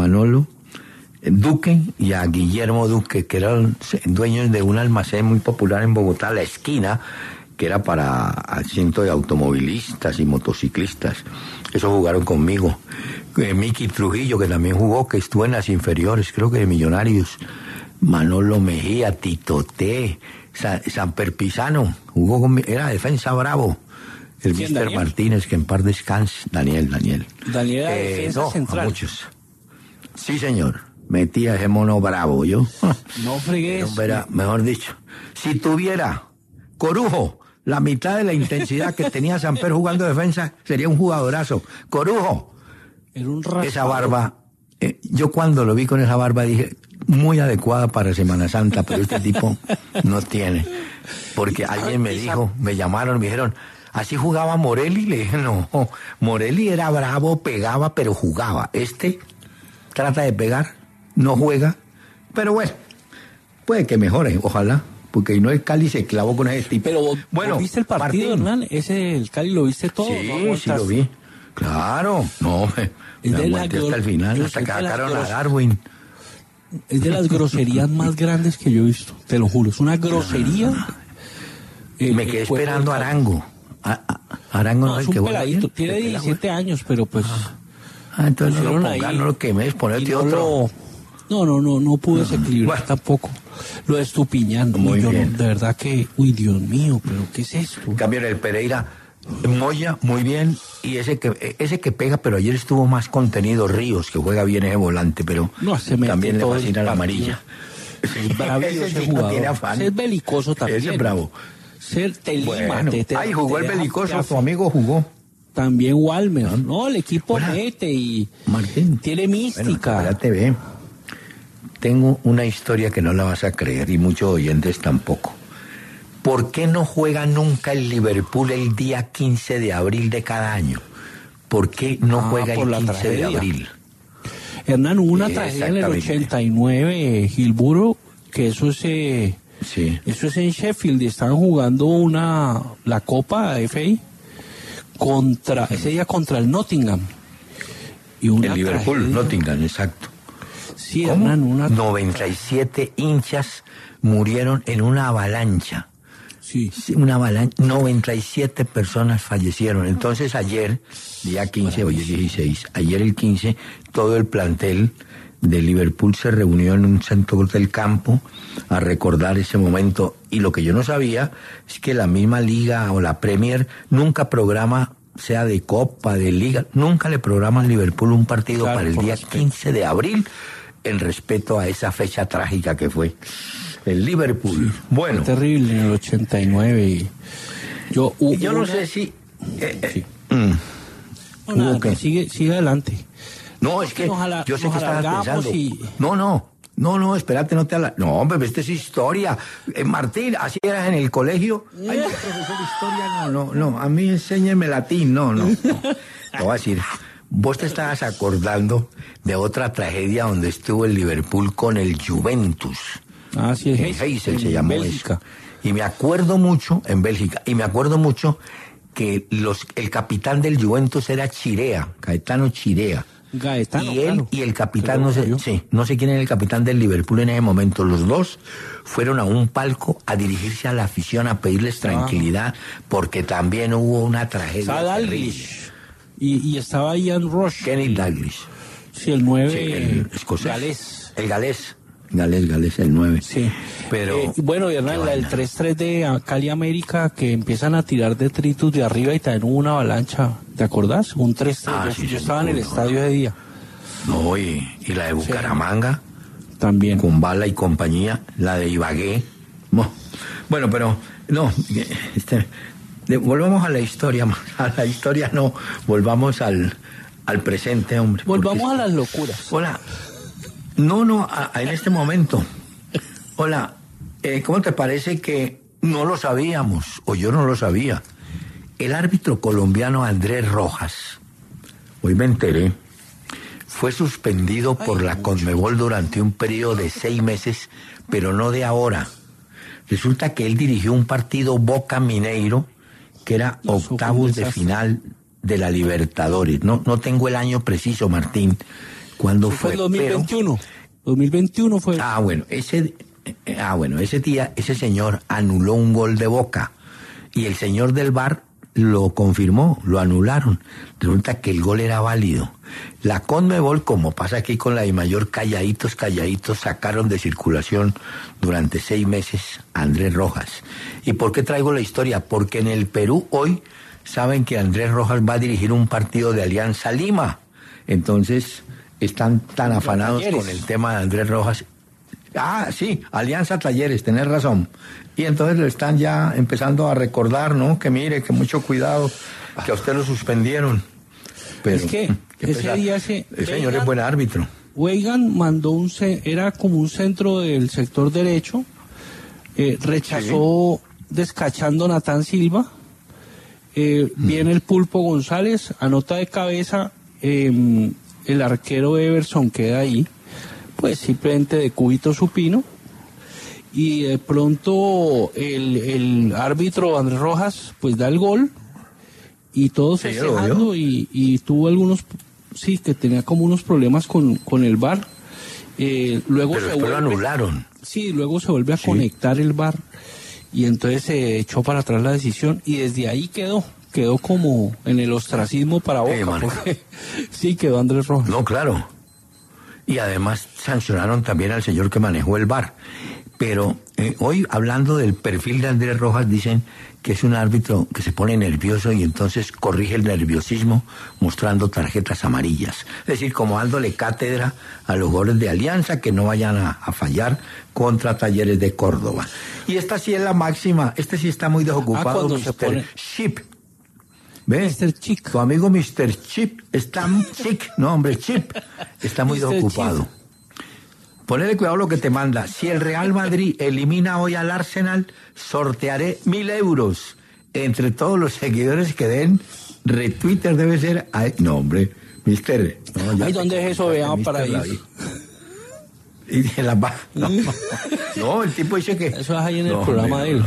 Duque y a Guillermo Duque, que eran dueños de un almacén muy popular en Bogotá, La Esquina, que era para asiento de automovilistas y motociclistas. Eso jugaron conmigo. Miki Trujillo, que también jugó, que estuvo en las inferiores, creo que de Millonarios. Manolo Mejía, Tito T, Samper Pisano, jugó conmigo, era defensa bravo. El ¿Quién, Mister Daniel? Martínez, que en par descanse. Daniel. Daniel era defensa no, central. Muchos. Sí, señor. Metía ese mono bravo, yo. No fregues. Era, mejor dicho, si tuviera Corujo la mitad de la intensidad que tenía Samper jugando defensa, sería un jugadorazo. Corujo, Era un raspado. esa barba, yo cuando lo vi con esa barba dije, muy adecuada para Semana Santa, pero este tipo no tiene. Porque alguien me dijo, me llamaron, me dijeron, ¿así jugaba Morelli? Le dije, no, Morelli era bravo, pegaba, pero jugaba. Este trata de pegar, no juega, pero bueno, puede que mejore, ojalá, porque no el Cali se clavó con ese tipo. Pero vos viste el partido, Martín. Hernán, ese el Cali lo viste todo. Sí, ¿no? sí Aguantaste. lo vi. Claro, no, me Es de la aguanté hasta el gro- final, yo hasta soy que de las sacaron a gros- Darwin. Es de las groserías más grandes que yo he visto, te lo juro. Es una grosería. Me quedé esperando a Arango. Arango No, no es es el que un juega peladito, bien. tiene El que la 17 años, pero pues... entonces no pusieron lo ahí pongan, no lo quemes, y ponete no otro. No pude desequilibrar Bueno. tampoco. Lo de Estupiñán, Muy yo no, bien. de verdad que, uy, Dios mío, pero ¿qué es esto? En cambio, en el Pereira, Moya, muy bien, y ese que pega, pero ayer estuvo más contenido, Ríos, que juega bien ese volante, pero No, se mete también le todo el fascina la partido. amarilla. Es bravío ese sí no jugador. tiene afán. Es belicoso también. Ese es bravo. Te lima, Bueno, te jugó te el deja- belicoso, te tu amigo jugó. También Walmer, no, el equipo Hola. mete y Martín. tiene Bueno, mística. ya te ve. Tengo una historia que no la vas a creer y muchos oyentes tampoco. ¿Por qué no juega nunca el Liverpool el día 15 de abril de cada año? ¿Por qué no juega por el la 15 de tragedia. abril? Hernán, hubo una tragedia en el Exactamente. 89, Gilburo, que eso es Sí. en Sheffield, y estaban jugando la Copa FA ese día contra el Nottingham. Y una El Liverpool, tragedia. Nottingham, exacto. Sí, ¿Cómo? Hernán, 97 hinchas murieron en una avalancha. Sí. Sí, una avalancha. 97 personas fallecieron. Entonces ayer, día 15, hoy es 16, ayer el 15, todo el plantel de Liverpool se reunió en un centro del campo a recordar ese momento. Y lo que yo no sabía es que la misma liga o la Premier nunca programa, sea de Copa, de Liga, nunca le programa al Liverpool un partido Claro, para el por día respeto. 15 de abril, en respeto a esa fecha trágica que fue el Liverpool. Bueno, Fue terrible en el 89. Yo no sé si... Sí. mm, No, nada, ¿Hubo qué? sigue adelante. No, es que yo sé nos que estabas alargamos pensando. No, espérate, no te habla. No, hombre, esta es historia. Martín, así eras en el colegio. Ay, profesor de historia, no, a mí enséñeme latín, no. Te voy a decir, vos te estabas acordando de otra tragedia donde estuvo el Liverpool con el Juventus. Ah, sí, En es Heysel se llamó Bélgica. eso. Y me acuerdo mucho, en Bélgica, y me acuerdo mucho que el capitán del Juventus era Chirea, Gaetano Chirea. Gaetano, Y él claro. y el capitán, Pero no sé, murió. sí, no sé quién era el capitán del Liverpool en ese momento. Los dos fueron a un palco a dirigirse a la afición, a pedirles tranquilidad, porque también hubo una tragedia Estaba terrible. Dalglish. Y estaba Ian Rush. Kenny Dalglish. Sí, el 9 Sí, el escocés. galés. El galés, el 9. Sí. Pero... Bueno, y Hernán, el 3-3 de Cali América, que empiezan a tirar detritus de arriba y también hubo una avalancha. ¿Te acordás? Un 3-3. Ah, yo sí, yo sí, estaba en el no. estadio ese día. No, y la de Bucaramanga, También. con Bala y compañía, la de Ibagué. Bueno, pero no, volvamos a la historia, no, volvamos al presente, hombre. Volvamos porque a las locuras. Hola, en este momento, hola, ¿cómo te parece que no lo sabíamos, o yo no lo sabía? El árbitro colombiano Andrés Rojas, hoy me enteré, fue suspendido por la Conmebol durante un periodo de 6 meses, pero no de ahora. Resulta que él dirigió un partido Boca Mineiro, que era No, eso fue un octavos de desastre. final de la Libertadores. No tengo el año preciso, Martín, cuándo Fue fue. el 2021. 2021 fue. Ese día ese señor anuló un gol de Boca y el señor del VAR lo confirmó, lo anularon. Resulta que el gol era válido. La Conmebol, como pasa aquí con la DIMAYOR, calladitos, sacaron de circulación durante 6 meses a Andrés Rojas. ¿Y por qué traigo la historia? Porque en el Perú hoy saben que Andrés Rojas va a dirigir un partido de Alianza Lima. Entonces están tan afanados con el tema de Andrés Rojas. Ah, sí, Alianza Talleres, tenés razón. Y entonces le están ya empezando a recordar, ¿no? Que mire, que mucho cuidado, que a usted lo suspendieron. Pero es que ese día el señor es buen árbitro. Weigand mandó era como un centro del sector derecho, rechazó descachando a Natán Silva, viene el Pulpo González, anota de cabeza, el arquero Everson queda ahí, pues simplemente de cúbito supino, y de pronto el árbitro Andrés Rojas pues da el gol, y todos festejando, y tuvo algunos, sí, que tenía como unos problemas con el VAR. Luego pero después lo anularon. Sí, luego se vuelve a conectar el VAR, y entonces se echó para atrás la decisión, y desde ahí quedó como en el ostracismo para Boca, porque sí quedó Andrés Rojas. No, claro. Y además sancionaron también al señor que manejó el VAR. Pero hoy, hablando del perfil de Andrés Rojas, dicen que es un árbitro que se pone nervioso y entonces corrige el nerviosismo mostrando tarjetas amarillas. Es decir, como dándole cátedra a los jugadores de Alianza que no vayan a fallar contra Talleres de Córdoba. Y esta sí es la máxima, este sí está muy desocupado, Mr. Chip. ¿Ve? Mr. Chic. Tu amigo Mr. Chip está chic, no hombre, Chip, está muy desocupado. Chip. Ponele cuidado lo que te manda. Si el Real Madrid elimina hoy al Arsenal, sortearé 1.000 euros entre todos los seguidores que den retweeter. Debe ser. Ay, no, hombre, mister. No, ay, ¿dónde es eso? Veamos para ahí. Y no, el tipo dice que. Eso es ahí en el programa de él.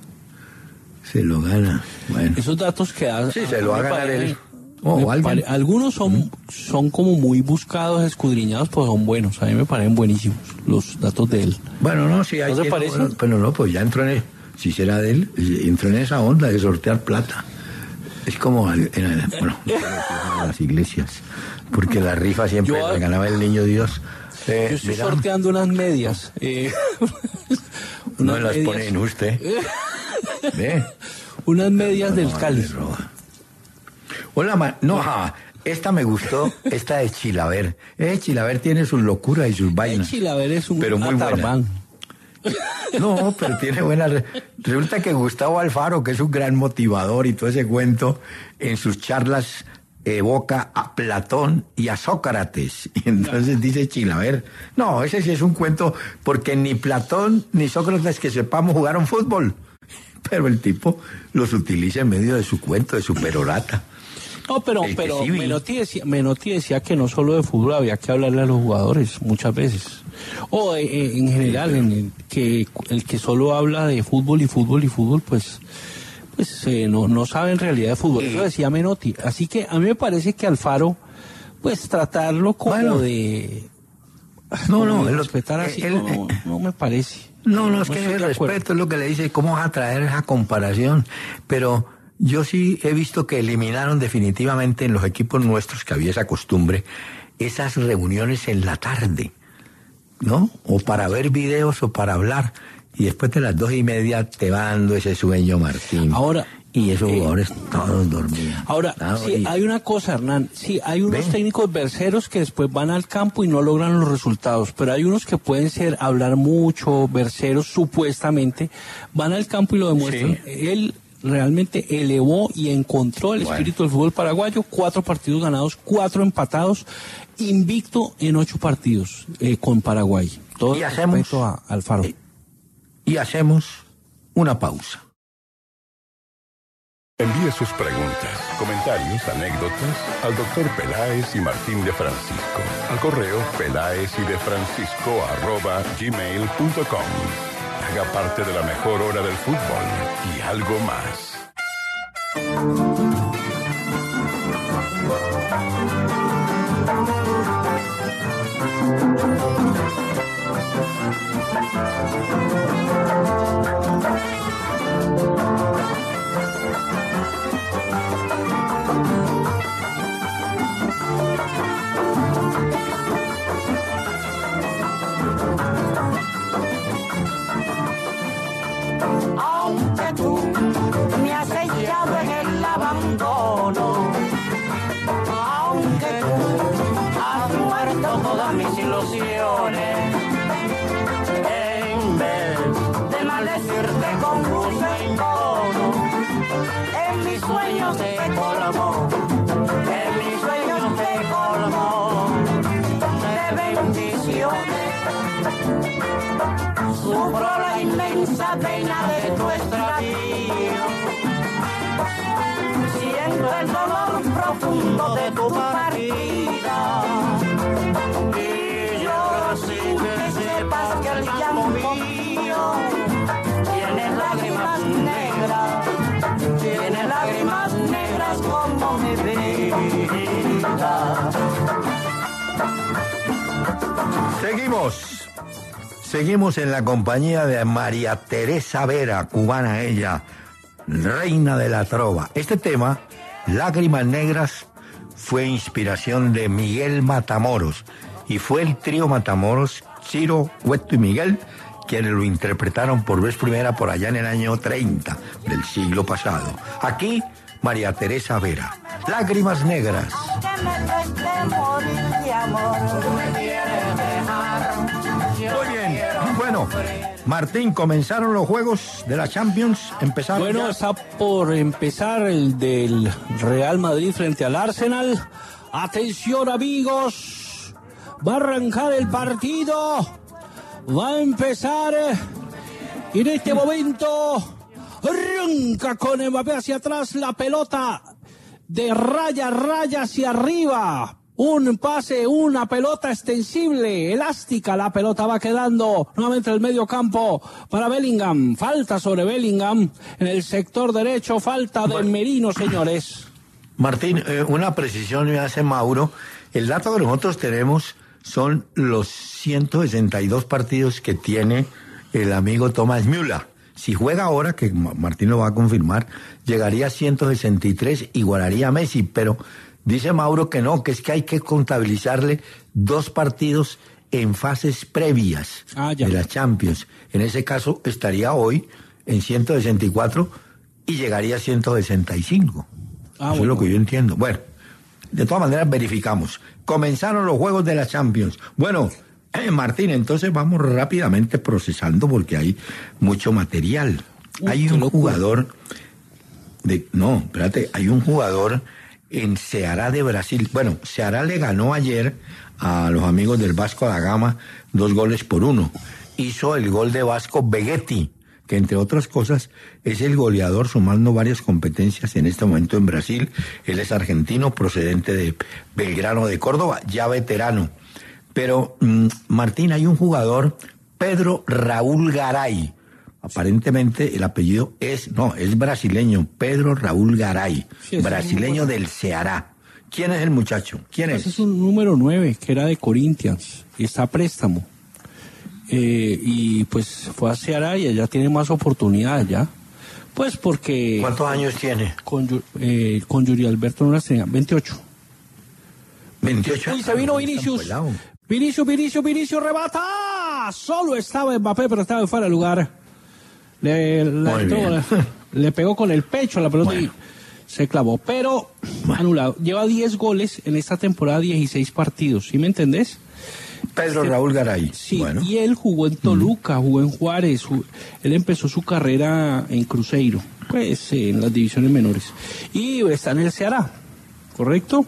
Se lo gana. Bueno. Esos datos que da. Sí, se lo va a ganar él. Algunos son como muy buscados, escudriñados, pues son buenos. A mí me parecen buenísimos los datos de él. Bueno, no, sí hay. ¿No te parece? Bueno, no, pues ya entró si será de él, entró en esa onda de sortear plata. Es como en las iglesias, porque la rifa siempre la ganaba el niño Dios. Yo estoy sorteando unas medias. No las pone en usted. ¿Ve? Unas medias del Cali. Hola, esta me gustó, esta de Chilaver. Chilaver tiene sus locuras y sus vainas. Chilaver es un pero muy buena. No, pero tiene buena. Resulta que Gustavo Alfaro, que es un gran motivador y todo ese cuento, en sus charlas evoca a Platón y a Sócrates. Y entonces dice Chilaver, no, ese sí es un cuento, porque ni Platón ni Sócrates que sepamos jugaron fútbol. Pero el tipo los utiliza en medio de su cuento, de su perorata. No, pero Menotti decía que no solo de fútbol había que hablarle a los jugadores muchas veces. O en general, el que solo habla de fútbol y fútbol, pues no sabe en realidad de fútbol. Eso decía Menotti. Así que a mí me parece que Alfaro, pues tratarlo como de... No, respetar así, no me parece. No, es que el respeto es lo que le dice, ¿cómo vas a traer esa comparación? Pero yo sí he visto que eliminaron definitivamente en los equipos nuestros, que había esa costumbre, esas reuniones en la tarde, ¿no? O para ver videos o para hablar. Y después de las 2:30 te va dando ese sueño, Martín. Ahora, y esos jugadores todos dormían. Ahora, sí, hay una cosa, Hernán. Sí, hay unos técnicos berceros que después van al campo y no logran los resultados, pero hay unos que pueden hablar mucho, berceros, supuestamente, van al campo y lo demuestran. Sí. Él realmente elevó y encontró el espíritu del fútbol paraguayo, 4 partidos ganados, 4 empatados, invicto en 8 partidos con Paraguay. Todo respecto a Alfaro. Y hacemos una pausa. Envíe sus preguntas, comentarios, anécdotas al Dr. Peláez y Martín de Francisco al correo pelaezydefrancisco@gmail.com. Haga parte de la mejor hora del fútbol y algo más. se colmó, en mis sueños se colmó de bendiciones. Sufro la inmensa pena de tu extravío, siento el dolor profundo de tu partida, y lloro sin que sepas que el llanto mío tiene lágrimas negras como mi vida. Seguimos en la compañía de María Teresa Vera, cubana ella, reina de la trova. Este tema, Lágrimas Negras, fue inspiración de Miguel Matamoros, y fue el trío Matamoros, Ciro, Hueto y Miguel, quienes lo interpretaron por vez primera por allá en el año 30 del siglo pasado. Aquí, María Teresa Vera, Lágrimas Negras. Muy bien, bueno, Martín, comenzaron los juegos de la Champions, empezaron. Bueno, ya. está por empezar el del Real Madrid frente al Arsenal. Atención, amigos, va a arrancar el partido, va a empezar en este momento. Arranca con Mbappé hacia atrás, la pelota de raya a raya hacia arriba. Un pase, una pelota extensible, elástica, la pelota va quedando nuevamente en el medio campo para Bellingham. Falta sobre Bellingham en el sector derecho, falta de Merino, señores. Martín, una precisión me hace Mauro. El dato que nosotros tenemos son los 162 partidos que tiene el amigo Thomas Müller. Si juega ahora, que Martín lo va a confirmar, llegaría a 163, igualaría a Messi, pero dice Mauro que no, que es que hay que contabilizarle 2 partidos en fases previas de la Champions. En ese caso estaría hoy en 164 y llegaría a 165. Eso es lo que yo entiendo. Bueno, de todas maneras verificamos. Comenzaron los juegos de la Champions. Bueno, Martín, entonces vamos rápidamente procesando porque hay mucho material. Hay un jugador hay un jugador en Ceará de Brasil. Bueno, Ceará le ganó ayer a los amigos del Vasco da Gama 2-1. Hizo el gol de Vasco Begetti, que entre otras cosas es el goleador sumando varias competencias en este momento en Brasil. Él es argentino, procedente de Belgrano de Córdoba, ya veterano. Pero, Martín, hay un jugador, Pedro Raúl Garay. Aparentemente el apellido es brasileño, Pedro Raúl Garay, sí, brasileño del Ceará. ¿Quién es el muchacho? ¿Quién es? Es un número 9 que era de Corinthians y está a préstamo. Y pues fue a Ceará y allá tiene más oportunidades ya. Pues porque... ¿Cuántos años tiene? Con Yuri Alberto no las tenía, 28. 28. Uy, se vino Vinicius. Vinicius, rebata. Solo estaba Mbappé, pero estaba fuera de lugar. Le pegó con el pecho a la pelota y se clavó. Pero anulado. Lleva 10 goles en esta temporada, 16 partidos. ¿Sí me entendés? Pedro Raúl Garay. Sí, y él jugó en Toluca, jugó en Juárez. Él empezó su carrera en Cruzeiro, pues en las divisiones menores. Y está en el Ceará, ¿correcto?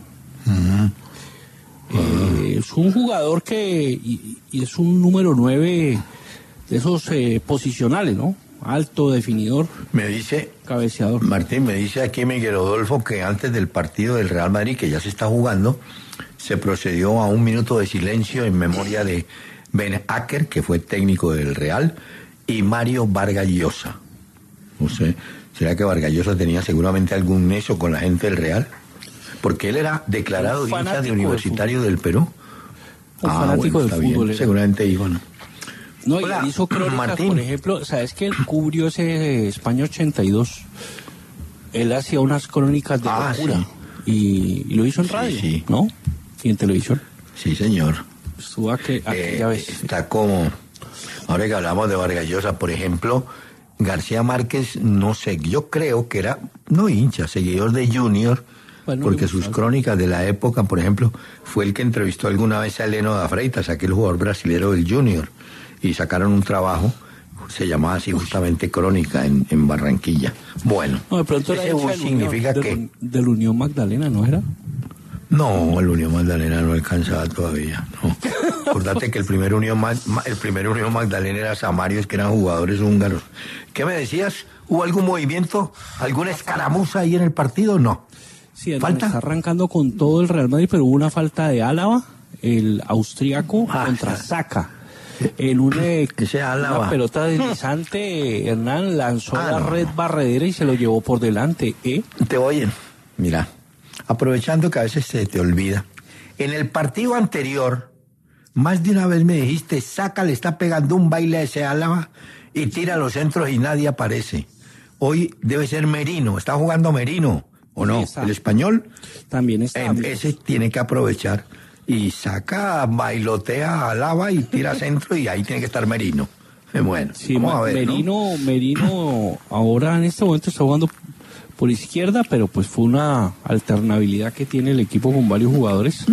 Es un jugador que y es un número 9 de esos posicionales, ¿no? Alto, definidor. Me dice, cabeceador. Martín, me dice aquí Miguel Rodolfo que antes del partido del Real Madrid, que ya se está jugando, se procedió a un minuto de silencio en memoria de Ben Acker, que fue técnico del Real, y Mario Vargas Llosa. No sé, ¿será que Vargas Llosa tenía seguramente algún nexo con la gente del Real? Porque él era declarado hincha de Universitario del Perú. Fanático del fútbol. Seguramente hijo, ¿no? No, y hizo crónicas, Martín. Por ejemplo, ¿sabes que él cubrió ese España 82? Él hacía unas crónicas de locura. Sí. Y lo hizo en radio, sí. ¿No? Y en televisión. Sí, señor. Estuvo aquí ya ves. Está como, ahora que hablamos de Vargas Llosa, por ejemplo, García Márquez, no sé, yo creo que era, no hincha, seguidor de Junior, porque sus crónicas de la época, por ejemplo, fue el que entrevistó alguna vez a Heleno da Freitas, aquel jugador brasilero del Junior, y sacaron un trabajo se llamaba así justamente Crónica en Barranquilla. Bueno, No, de pronto era ese hincha bus significa que... del Unión Magdalena, ¿no era? No, el Unión Magdalena no alcanzaba todavía. No. Acordate que el primer Unión Magdalena era Samarios, que eran jugadores húngaros. ¿Qué me decías? ¿Hubo algún movimiento, alguna escaramuza ahí en el partido? No. Sí, ¿Falta? está arrancando con todo el Real Madrid, pero hubo una falta de Álava, el austriaco, contra Saka. En Ese Álava. una pelota deslizante, Hernán lanzó la no. red barredera y se lo llevó por delante. Te oyen. Mira, aprovechando que a veces se te olvida. En el partido anterior, más de una vez me dijiste, Saka le está pegando un baile a ese Álava y tira los centros y nadie aparece. Hoy debe ser Merino, está jugando Merino, ¿o no? Está. El español, También está. ese tiene que aprovechar y Saka bailotea a Álava y tira centro y ahí tiene que estar Merino. Bueno, Sí, vamos a ver, Merino ahora en este momento está jugando por izquierda, pero pues fue una alternabilidad que tiene el equipo con varios jugadores.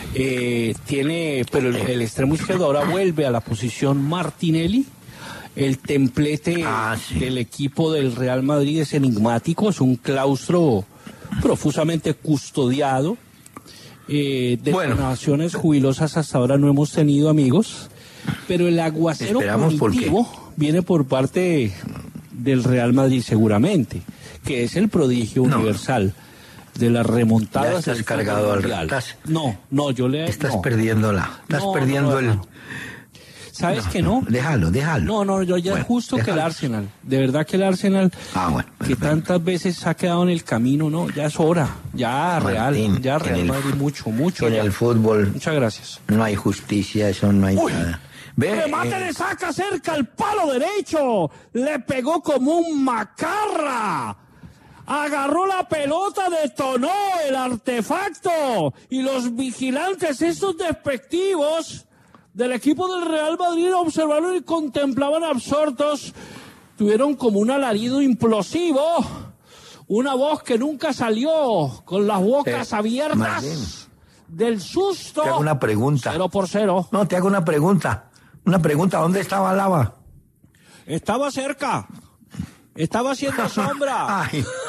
Pero el extremo izquierdo ahora vuelve a la posición Martinelli. El templete sí. del equipo del Real Madrid es enigmático, es un claustro profusamente custodiado. Detonaciones jubilosas hasta ahora no hemos tenido, amigos, pero el aguacero Esperamos, punitivo viene por parte del Real Madrid seguramente, que es el prodigio universal de las remontadas. Ya estás del cargado fútbol al mundial. estás. No, yo le... Estás no. perdiéndola, estás No, perdiendo el... hermano. ¿Sabes que no? Déjalo. No, yo ya Bueno, justo que el déjalo. Arsenal, de verdad que el Arsenal, Bueno, que tantas veces se ha quedado en el camino, no, ya es hora, ya Martín, Real Madrid, mucho. En ya. el fútbol Muchas gracias. no hay justicia, eso no hay nada. Ve, Remate le saca cerca al palo derecho, le pegó como un macarra. Agarró la pelota, detonó el artefacto y los vigilantes, estos despectivos del equipo del Real Madrid, observaron y contemplaban absortos. Tuvieron como un alarido implosivo, una voz que nunca salió, con las bocas abiertas Martín, del susto. te hago una pregunta. 0-0. No, te hago una pregunta. ¿Dónde estaba Lava? Estaba cerca. Estaba haciendo sombra.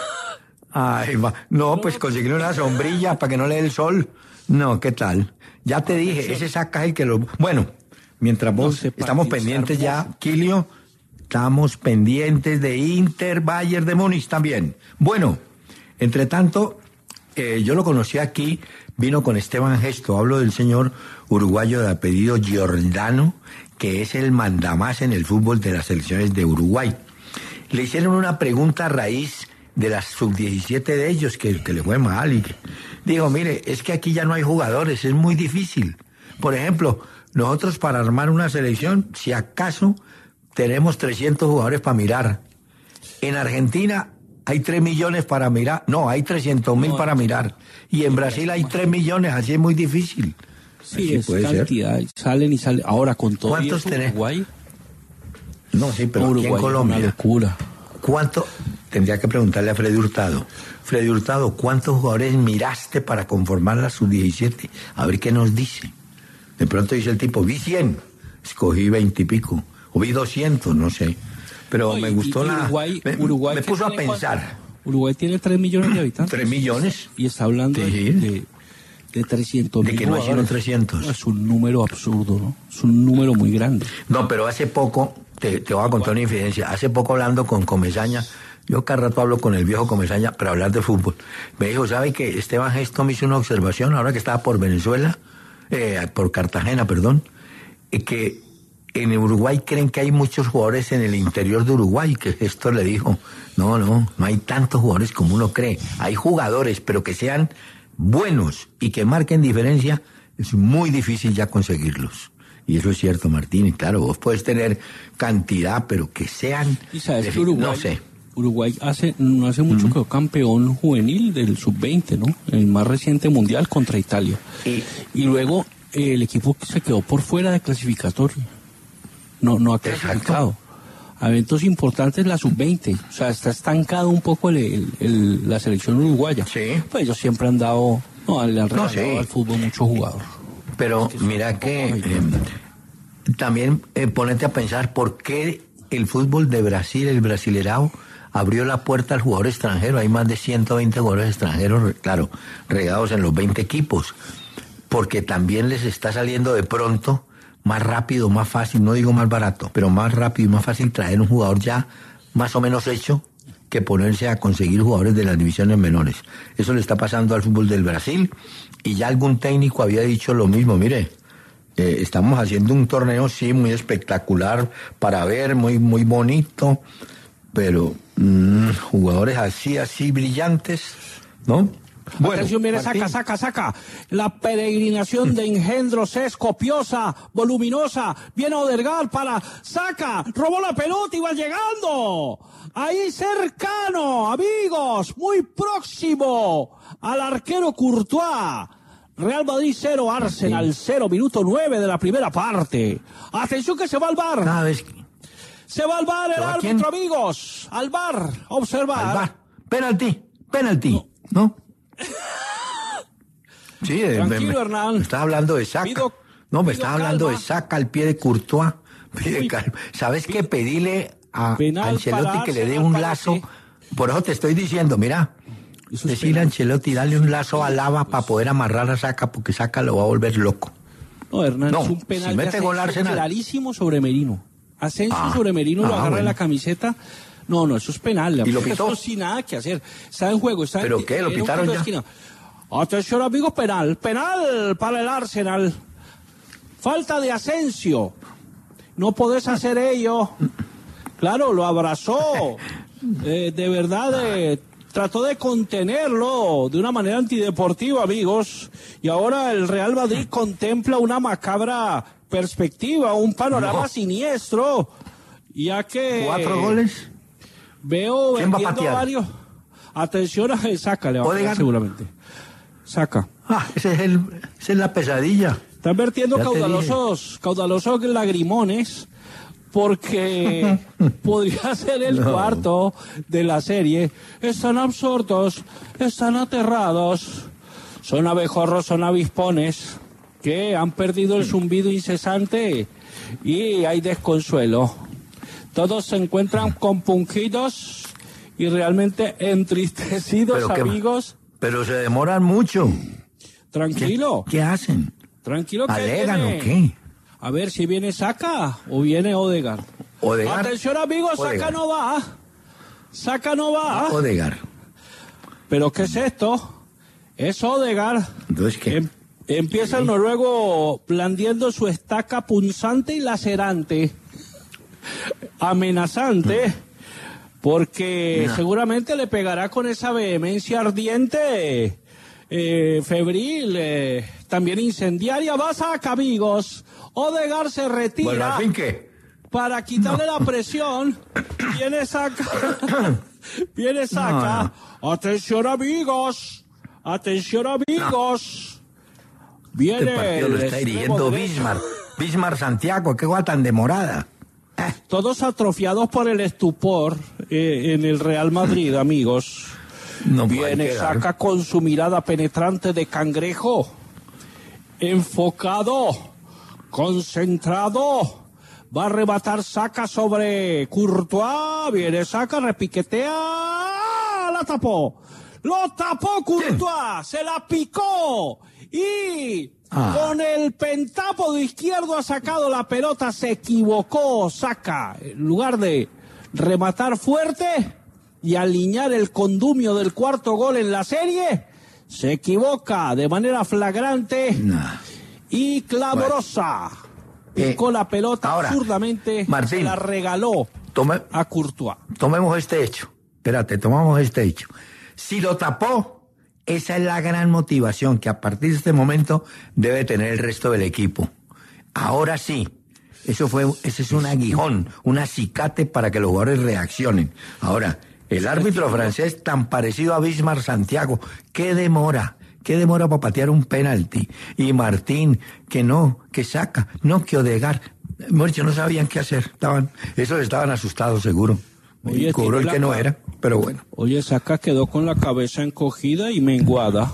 No, pues conseguir una sombrilla para que no le dé el sol. No, ¿qué tal? Ya te dije, ese Saka es el que lo... Bueno, mientras vos estamos pendientes ya, Quilio, estamos pendientes de Inter, Bayern de Múnich también. Bueno, entre tanto, yo lo conocí aquí, vino con Esteban Gesto, hablo del señor uruguayo de apellido Giordano, que es el mandamás en el fútbol de las selecciones de Uruguay. Le hicieron una pregunta a raíz de las sub-17 de ellos, que le fue mal. Y digo, mire, es que aquí ya no hay jugadores, es muy difícil. Por ejemplo, nosotros para armar una selección, si acaso tenemos 300 jugadores para mirar. En Argentina hay 3 millones para mirar. No, hay 300.000 para mirar. Y en Brasil hay 3 millones, así es muy difícil. Sí, Así es puede cantidad, salen y salen. Ahora con todo ¿Cuántos eso, tenés? Uruguay, No, sí, pero aquí en Uruguay, Colombia. una locura. ¿Cuánto? Tendría que preguntarle a Freddy Hurtado. Freddy Hurtado, ¿cuántos jugadores miraste para conformar la sub-17? A ver qué nos dice. De pronto dice el tipo, vi 100, escogí 20 y pico. O vi 200, no sé. Pero No, me gustó Uruguay, me puso a ¿tiene pensar. cuánto? Uruguay tiene 3 millones de habitantes. 3 millones. Y está hablando Sí. de 300 De que no hay sino 300. Es un número absurdo, ¿no? Es un número muy grande. No, pero hace poco, te voy a contar una infidencia. Hace poco hablando con Comesaña, yo cada rato hablo con el viejo Comesaña para hablar de fútbol. Me dijo, ¿sabe que Esteban Gesto me hizo una observación ahora que estaba por Venezuela, por Cartagena, perdón, que en Uruguay creen que hay muchos jugadores en el interior de Uruguay, que Gesto le dijo, no hay tantos jugadores como uno cree. Hay jugadores, pero que sean buenos y que marquen diferencia, es muy difícil ya conseguirlos. Y eso es cierto, Martín, y claro, vos puedes tener cantidad, pero que sean... Y sabes que Uruguay, no sé. Uruguay no hace mucho quedó campeón juvenil del sub-20, ¿no? En el más reciente mundial contra Italia. Y luego el equipo se quedó por fuera de clasificatorio. No ha clasificado. A eventos importantes la sub-20. O sea, está estancado un poco la selección uruguaya. Sí. Pues ellos siempre han dado... No, le han regalado sí. al fútbol mucho jugador. Pero mira que también ponete a pensar por qué el fútbol de Brasil, el Brasilerao, abrió la puerta al jugador extranjero. Hay más de 120 jugadores extranjeros, claro, regados en los 20 equipos, porque también les está saliendo de pronto más rápido, más fácil, no digo más barato, pero más rápido y más fácil traer un jugador ya más o menos hecho que ponerse a conseguir jugadores de las divisiones menores. Eso le está pasando al fútbol del Brasil, y ya algún técnico había dicho lo mismo. Mire, estamos haciendo un torneo, sí, muy espectacular para ver, muy, muy bonito, pero jugadores así brillantes, ¿no? Bueno, atención, mire, saca. La peregrinación de engendros es copiosa, voluminosa. Viene Odegaard saca, robó la pelota y va llegando. Ahí cercano, amigos, muy próximo al arquero Courtois. Real Madrid 0, Arsenal 0, minuto 9 de la primera parte. Atención que se va al VAR. Cada vez se va al VAR el árbitro, amigos. Al VAR, observar. Al VAR. Penalti, ¿no? Sí, tranquilo, Hernán. Me estaba hablando de Saka. Me estaba hablando de Saka al pie de Courtois. ¿Sabes qué? Pedile a Ancelotti que le dé un lazo. Por eso te estoy diciendo, mira. Decirle a Ancelotti, dale un lazo a Lava para poder amarrar a Saka, porque Saka lo va a volver loco. No, Hernán, es un penal de Asensio clarísimo sobre Merino. Asensio sobre Merino lo agarra en la camiseta. No, eso es penal. ¿Y lo pitó? Eso sin nada que hacer. Está en juego. ¿Pero qué? ¿Lo pitaron ya? Atención, amigos, penal para el Arsenal. Falta de Asensio. No podés hacer ello. Claro, lo abrazó. De verdad, trató de contenerlo de una manera antideportiva, amigos. Y ahora el Real Madrid contempla una macabra perspectiva, un panorama siniestro. Ya que... 4 goles. Veo ¿Quién va a patear? Varios. Atención a Saka, le va a patear seguramente. Saka. Esa es la pesadilla. Están vertiendo caudalosos lagrimones, porque podría ser el cuarto de la serie. Están absortos, están aterrados. Son abejorros, son avispones que han perdido el zumbido incesante y hay desconsuelo. Todos se encuentran compungidos y realmente entristecidos, amigos. Pero se demoran mucho. Tranquilo. ¿Qué hacen? Tranquilo. ¿Alegan o qué? A ver si viene Saka o viene Odegaard. Atención, amigos, Saka no va. Odegaard. ¿Pero qué es esto? Es Odegaard. Entonces, ¿qué? Empieza el noruego blandiendo su estaca punzante y lacerante. Amenazante, porque seguramente le pegará con esa vehemencia ardiente, febril, también incendiaria. Va Saka, amigos. Odegaard se retira. Bueno, ¿al fin qué? Para quitarle la presión. Viene Saka. Atención, amigos. Viene. Este partido lo está dirigiendo Bismar Santiago. Qué guay tan demorada. Todos atrofiados por el estupor en el Real Madrid, amigos. Viene Saka con su mirada penetrante de cangrejo. Enfocado. Concentrado. Va a arrebatar Saka sobre Courtois. Viene Saka, repiquetea. La tapó. Lo tapó Courtois. Se la picó. Y... con el pentápodo izquierdo ha sacado la pelota, se equivocó Saka. En lugar de rematar fuerte y alinear el condumio del cuarto gol en la serie, se equivoca de manera flagrante y clamorosa. Picó la pelota absurdamente, Martín, se la regaló a Courtois. Tomamos este hecho. Tomamos este hecho. Si lo tapó, esa es la gran motivación que a partir de este momento debe tener el resto del equipo. Ahora sí, ese es un aguijón, un acicate para que los jugadores reaccionen. Ahora, el árbitro francés tan parecido a Bismar Santiago, ¿qué demora para patear un penalti? Y Martín, que Saka, que Odegaard. Muchos no sabían qué hacer, estaban asustados seguro. Oye, cobró el que no era, pero bueno. Oye, Saka quedó con la cabeza encogida y menguada.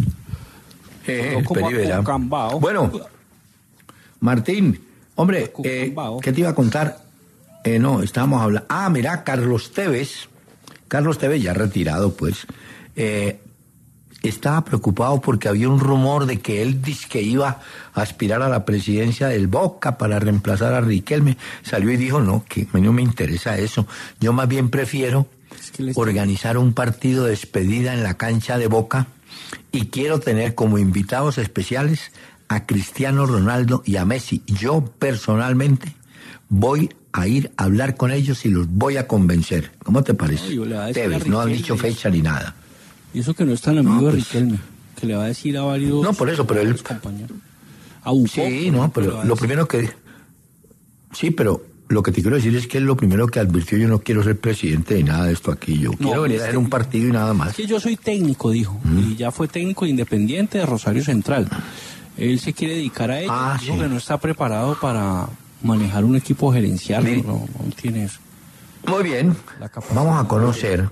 Como bueno, Martín, hombre, ¿qué te iba a contar? No, estábamos hablando... mira, Carlos Tevez ya retirado, pues, estaba preocupado porque había un rumor de que él dizque iba a aspirar a la presidencia del Boca para reemplazar a Riquelme. Salió y dijo, no, que no me interesa eso. Yo más bien prefiero organizar un partido de despedida en la cancha de Boca y quiero tener como invitados especiales a Cristiano Ronaldo y a Messi. Yo personalmente voy a ir a hablar con ellos y los voy a convencer. ¿Cómo te parece? Tevez, no han dicho fecha ni nada. Y eso que no es tan amigo de Riquelme, que le va a decir a varios... No, por eso, pero él... compañeros. Sí, no, pero lo primero que... Sí, pero lo que te quiero decir es que él lo primero que advirtió, yo no quiero ser presidente de nada de esto aquí, yo quiero venir a hacer un partido y nada más. Sí, yo soy técnico, dijo, y ya fue técnico independiente de Rosario Central. Él se quiere dedicar a ello, dijo que no está preparado para manejar un equipo gerencial, no tiene eso. Muy bien, vamos a conocer.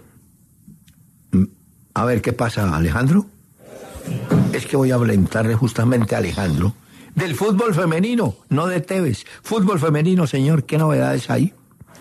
A ver, ¿qué pasa, Alejandro? Es que voy a hablarle justamente a Alejandro del fútbol femenino, no de Tevez. Fútbol femenino, señor, ¿qué novedades hay?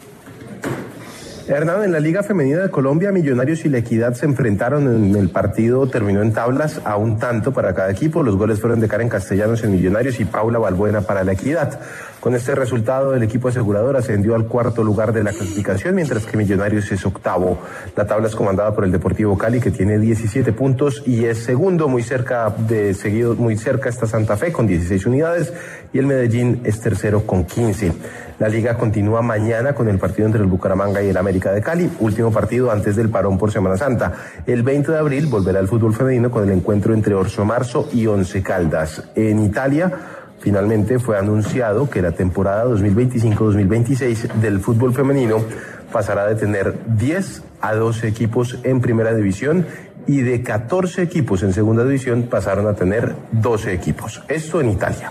Hernán, en la Liga Femenina de Colombia, Millonarios y La Equidad se enfrentaron en el partido, terminó en tablas a un tanto para cada equipo. Los goles fueron de Karen Castellanos en Millonarios y Paula Balbuena para La Equidad. Con este resultado, el equipo asegurador ascendió al 4º lugar de la clasificación, mientras que Millonarios es 8º. La tabla es comandada por el Deportivo Cali, que tiene 17 puntos y es segundo. Muy cerca está Santa Fe con 16 unidades y el Medellín es tercero con 15. La liga continúa mañana con el partido entre el Bucaramanga y el América de Cali, último partido antes del parón por Semana Santa. El 20 de abril volverá el fútbol femenino con el encuentro entre Orso Marzo y Once Caldas. En Italia, finalmente fue anunciado que la temporada 2025-2026 del fútbol femenino pasará de tener 10 a 12 equipos en primera división y de 14 equipos en segunda división pasaron a tener 12 equipos. Esto en Italia.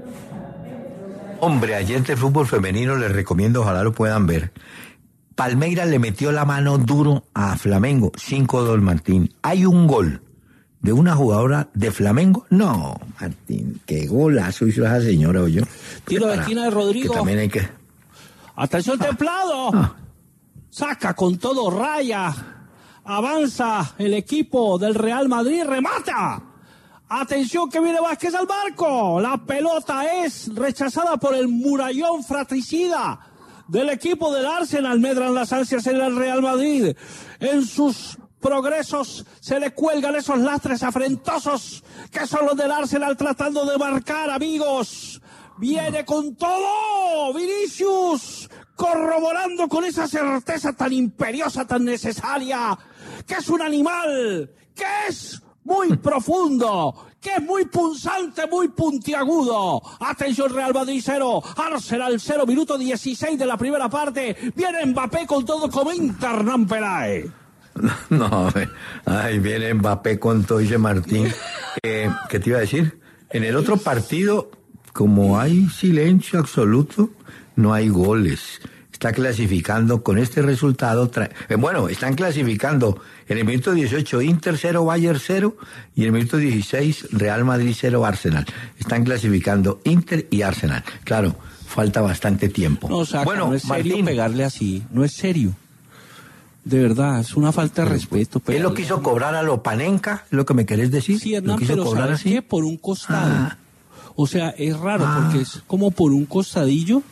Hombre, ayer de fútbol femenino les recomiendo, ojalá lo puedan ver. Palmeiras le metió la mano duro a Flamengo, 5-2, Martín. Hay un gol de una jugadora de Flamengo. No, Martín, qué golazo hizo esa señora, oye. Tiro de esquina de Rodrigo. Que también hay que... Atención, Templado. Saca con todo, raya. Avanza el equipo del Real Madrid, remata. Atención que viene Vázquez al marco. La pelota es rechazada por el murallón fratricida del equipo del Arsenal. Medran las ansias en el Real Madrid. En sus progresos se le cuelgan esos lastres afrentosos que son los del Arsenal tratando de marcar, amigos. Viene con todo Vinicius, corroborando con esa certeza tan imperiosa, tan necesaria, que es un animal, que es muy profundo, que es muy punzante, muy puntiagudo. Atención, Real Madrid 0, Arsenal 0, minuto 16 de la primera parte. Viene Mbappé con todo como Hernán Peláez. No, ay, viene Mbappé con todo, dice Martín. ¿Qué te iba a decir? En el otro partido, como hay silencio absoluto, no hay goles. Está clasificando con este resultado. Están clasificando en el minuto 18 Inter 0, Bayern 0 y en el minuto 16 Real Madrid 0, Arsenal. Están clasificando Inter y Arsenal. Claro, falta bastante tiempo. No, Saca, no es serio, Martín, pegarle así, no es serio. De verdad, es una falta de respeto. ¿Él lo quiso cobrar a lo Panenka? ¿Es lo que me querés decir? Sí, Hernán, pero ¿sabes qué? Por un costado. O sea, es raro porque es como por un costadillo.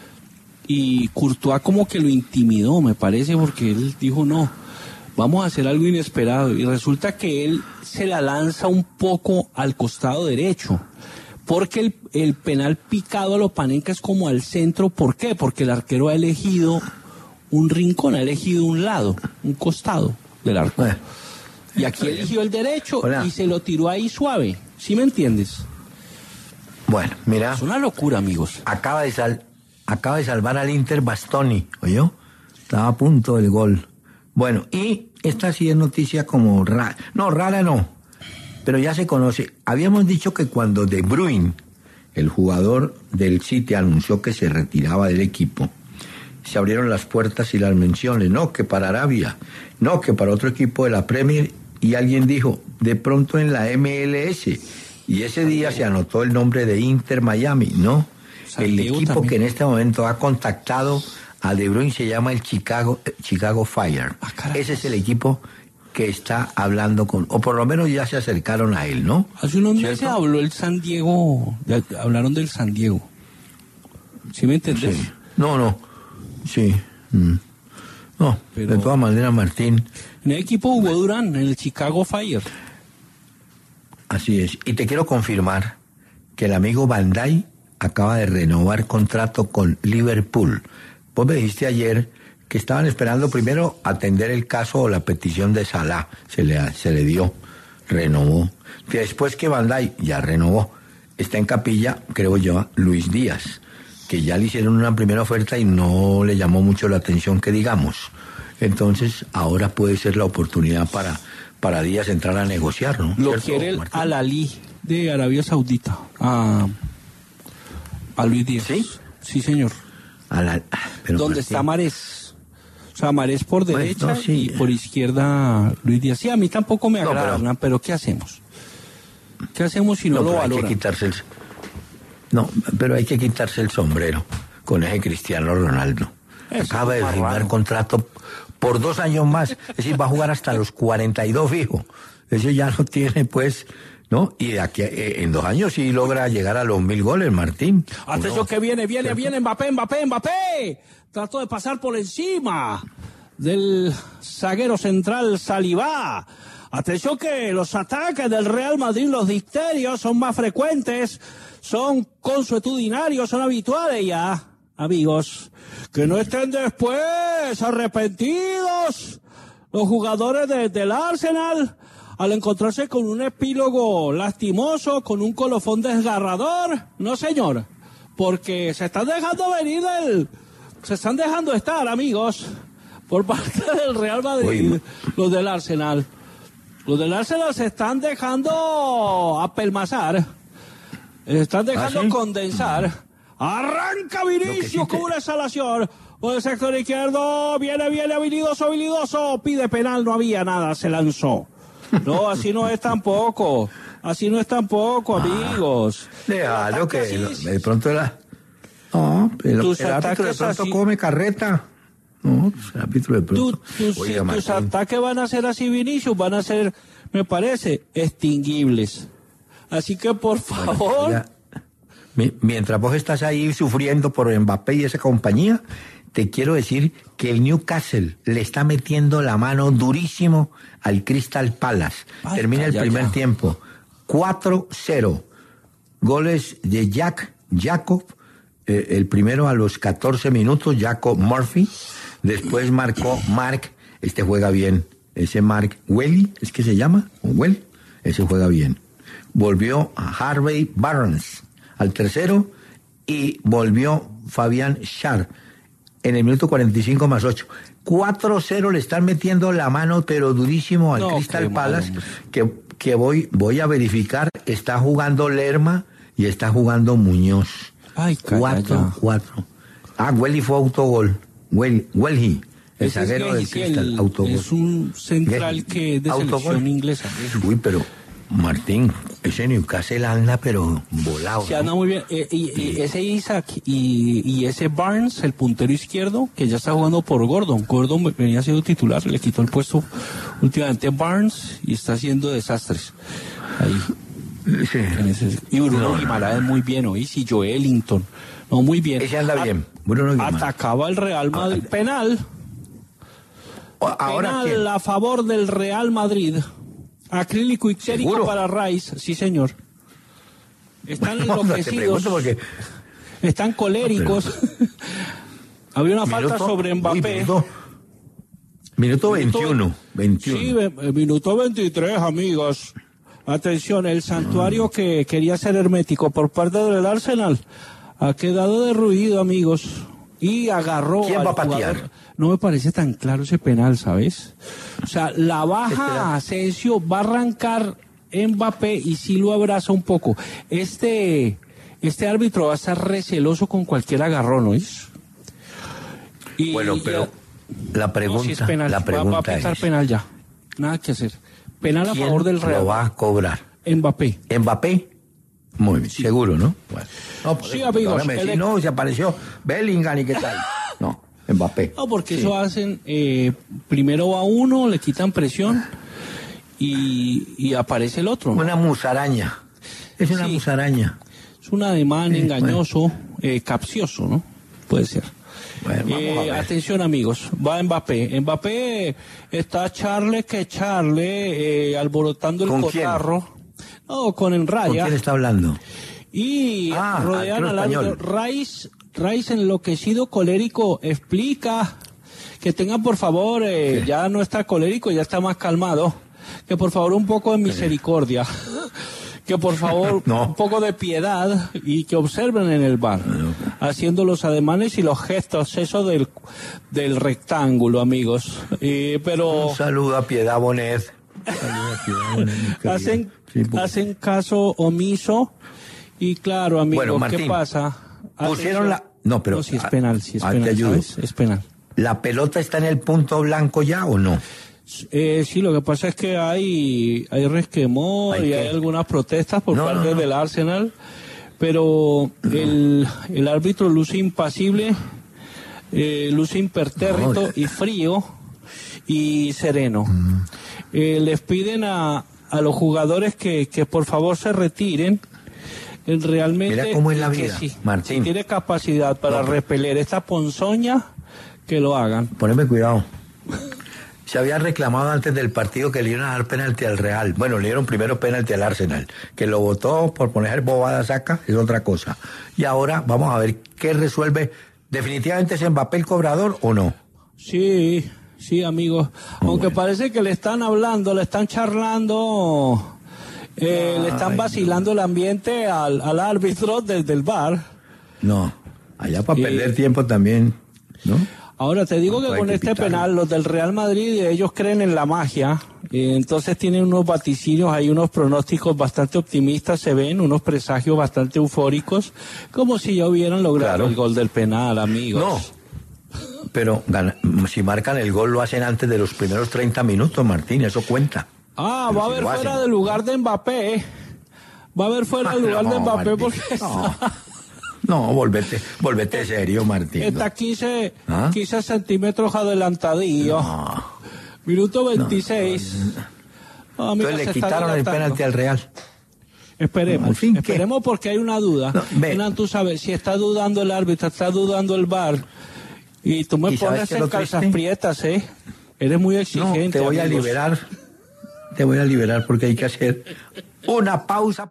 Y Courtois como que lo intimidó, me parece, porque él dijo, no, vamos a hacer algo inesperado. Y resulta que él se la lanza un poco al costado derecho. Porque el penal picado a lo Panenka es como al centro. ¿Por qué? Porque el arquero ha elegido un rincón, ha elegido un lado, un costado del arco. Y aquí eligió el derecho y se lo tiró ahí suave. ¿Sí me entiendes? Bueno, mira. Es una locura, amigos. Acaba de salvar al Inter Bastoni, ¿oyó? Estaba a punto del gol. Bueno, y esta sí es noticia como rara. No, rara no, pero ya se conoce. Habíamos dicho que cuando De Bruyne, el jugador del City, anunció que se retiraba del equipo, se abrieron las puertas y las menciones. No, que para Arabia, no, que para otro equipo de la Premier, y alguien dijo, de pronto en la MLS, y ese día se anotó el nombre de Inter Miami, ¿no? El equipo también, que en este momento ha contactado a De Bruyne se llama el Chicago Fire. Ese es el equipo que está hablando con, o por lo menos ya se acercaron a él, ¿no? Hace unos meses habló el San Diego, hablaron del San Diego. ¿Sí me entendés? Sí. No. Sí. No, pero de todas maneras, Martín. En el equipo Hugo Durán, en el Chicago Fire. Así es. Y te quiero confirmar que el amigo Van Dijk acaba de renovar contrato con Liverpool. Vos me dijiste ayer que estaban esperando primero atender el caso o la petición de Salah. Se le dio, renovó. Después que Van Dijk ya renovó. Está en capilla, creo yo, Luis Díaz, que ya le hicieron una primera oferta y no le llamó mucho la atención, que digamos. Entonces, ahora puede ser la oportunidad para Díaz entrar a negociar, ¿no? Lo ¿cierto, quiere el Martín? Al-Ahly de Arabia Saudita, a Luis Díaz. ¿Sí? Sí, señor. Pero ¿Dónde Martín, está Marés? O sea, Marés por Pues, derecha no, sí. y por izquierda Luis Díaz. Sí, a mí tampoco me agrada, pero- Hernán, pero ¿qué hacemos? ¿Qué hacemos si no lo pero hay que valoran? quitarse no, pero hay que quitarse el sombrero con ese Cristiano Ronaldo. Eso Acaba de es firmar raro. contrato por 2 años más. Es decir, va a jugar hasta los 42 fijo. Eso ya no tiene, pues, ¿no? Y de aquí en 2 años sí logra llegar a los 1000 goles, Martín. ¿O Atención no? que viene Mbappé. Trató de pasar por encima del zaguero central Saliba. Atención que los ataques del Real Madrid, los dicterios son más frecuentes, son consuetudinarios, son habituales ya, amigos. Que no estén después arrepentidos los jugadores del Arsenal al encontrarse con un epílogo lastimoso, con un colofón desgarrador. No, señor, porque se están dejando estar, amigos, por parte del Real Madrid, Uy. los del Arsenal. Los del Arsenal se están dejando apelmazar, se están dejando ¿sí? condensar. Arranca Vinicius con una exhalación. Por el sector izquierdo, viene habilidoso, pide penal, no había nada, se lanzó. No, así no es tampoco, amigos. Déjalo El que ataque así, de pronto no, pero Tus el árbitro de ataques pronto así- come carreta. No, el árbitro de pronto. Oiga, tus Martín, ataques van a ser así, Vinicius, van a ser, me parece, extinguibles. Así que, por favor, oiga, mientras vos estás ahí sufriendo por Mbappé y esa compañía, te quiero decir que el Newcastle le está metiendo la mano durísimo al Crystal Palace. Ay, Termina el calla primer ya. tiempo 4-0. Goles de Jacob, el primero a los 14 minutos, Jacob Murphy. Después marcó Mark, este juega bien, ese Mark Welly, ¿es que se llama? ¿O Well? Ese juega bien. Volvió a Harvey Barnes al tercero y volvió Fabián Schär en el minuto 45 más 8. 4-0 le están metiendo la mano, pero durísimo al No, Crystal qué mal, Palace, hombre. que voy a verificar, está jugando Lerma y está jugando Muñoz. Ay, calla ya. 4-4. Welly fue autogol. Welly, el ese es zaguero del Gehi, Crystal, autogol. es un central Gehi, que es de autogol. selección inglesa. Uy, pero Martín, ese Newcastle anda pero volado. Se ¿no? anda muy bien. Y ese Isaac y ese Barnes, el puntero izquierdo, que ya está jugando por Gordon. Gordon venía siendo titular, le quitó el puesto últimamente Barnes y está haciendo desastres. Ahí. Sí. Y Bruno No. Guimaraes muy bien, ¿oíste? Y Joelinton. No, muy bien. Ese anda bien. Bruno Guimaraes. Atacaba el Real Madrid. Penal. Ahora Penal quién? a favor del Real Madrid. Acrílico ictérico ¿Seguro? para Rice. Sí, señor. Están No, te enloquecidos. pregunto porque Están coléricos. Había una falta Minuto- sobre uy, Mbappé. minuto 21. Sí, minuto 23, amigos. Atención, el santuario que quería ser hermético por parte del Arsenal ha quedado derruido, amigos. Y agarró ¿Quién al va a patear? jugador. No me parece tan claro ese penal, ¿sabes? O sea, la baja Espera. a Asensio, va a arrancar Mbappé y sí lo abraza un poco. Este árbitro va a estar receloso con cualquier agarrón, ¿oís? Y Bueno, pero la pregunta, no, si es penal, la va a pregunta pitar es, penal ya. Nada que hacer. Penal a ¿quién favor del Real. lo va a cobrar? Mbappé. ¿Mbappé? Muy bien, seguro, ¿no? Bueno. No, Sí, amigos, ahora me decís, el- no, se apareció Bellingham y qué tal. No. Mbappé. No, porque eso hacen, primero va uno, le quitan presión y aparece el otro, ¿no? Una musaraña. Es una musaraña. Es un ademán engañoso, capcioso, ¿no? Puede ser. Bueno, vamos a ver. Atención, amigos, va Mbappé. Mbappé está Charles alborotando el ¿Con quién? cotarro. No, con Enraya. ¿Con quién está hablando? Y rodean arquero al árbitro. español. Rice enloquecido, colérico, explica que tengan por favor, ya no está colérico, ya está más calmado, que por favor un poco de misericordia, que por favor un poco de piedad y que observen en el VAR, haciendo los ademanes y los gestos, eso del rectángulo, amigos. Pero Un saludo a Piedad Bonet. hacen caso omiso y claro, amigos, Bueno, Martín, ¿qué pasa? pusieron la... No, pero... No, si es penal, te ¿sabes? ayudo. Es penal. ¿La pelota está en el punto blanco ya o no? Sí, lo que pasa es que hay resquemor ¿Hay y qué? hay algunas protestas por No, parte no, no. del Arsenal, pero el árbitro luce impasible, luce impertérrito No. y frío y sereno. Les piden a los jugadores que por favor se retiren. Realmente, Mira cómo es la que vida, si Martín. tiene capacidad para repeler esta ponzoña, que lo hagan. Poneme cuidado. Se había reclamado antes del partido que le iban a dar penalti al Real. Bueno, le dieron primero penalti al Arsenal. Que lo votó por poner bobadas acá es otra cosa. Y ahora vamos a ver qué resuelve. ¿Definitivamente es Mbappé el cobrador o no? Sí, amigos. Aunque bueno. parece que le están hablando, le están charlando, le están vacilando el ambiente al árbitro desde el VAR. No. Allá para perder tiempo también, ¿no? Ahora te digo No, que hay con que este pitarlo. penal, los del Real Madrid, ellos creen en la magia, entonces tienen unos vaticinios, hay unos pronósticos bastante optimistas, se ven, unos presagios bastante eufóricos, como si ya hubieran logrado Claro. el gol del penal, amigos. No. Pero si marcan el gol lo hacen antes de los primeros 30 minutos, Martín, eso cuenta. Ah, Pero va a si haber lo fuera hacen. del lugar de Mbappé, Va a haber fuera del lugar de Mbappé Martín, porque no, volvete serio, Martín. está 15 ¿Ah? centímetros adelantadillo. No. Minuto 26. No, amigo, Entonces se le está quitaron el dilatando. penalti al Real. Esperemos, ¿Al fin qué? esperemos porque hay una duda. No, ve. Hernán, tú sabes, si está dudando el árbitro, está dudando el VAR, y tú me ¿Y sabes pones qué es en lo calzas triste? prietas, Eres muy No, exigente. te voy a amigos. liberar. Te voy a liberar porque hay que hacer una pausa.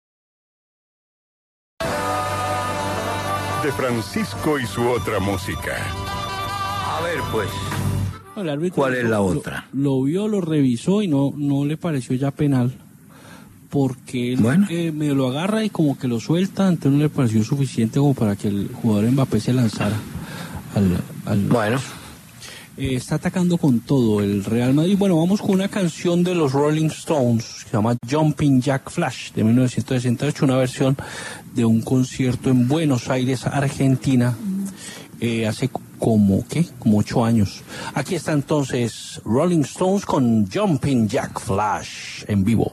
De Francisco y su otra música. A ver, pues. El árbitro ¿Cuál es la otra? Lo vio, lo revisó y no le pareció ya penal. Porque él Bueno. medio lo agarra y como que lo suelta, entonces no le pareció suficiente como para que el jugador Mbappé se lanzara al Bueno. está atacando con todo el Real Madrid. Bueno, vamos con una canción de los Rolling Stones, que se llama Jumping Jack Flash, de 1968, una versión de un concierto en Buenos Aires, Argentina, hace como 8 años. Aquí está entonces Rolling Stones con Jumping Jack Flash en vivo.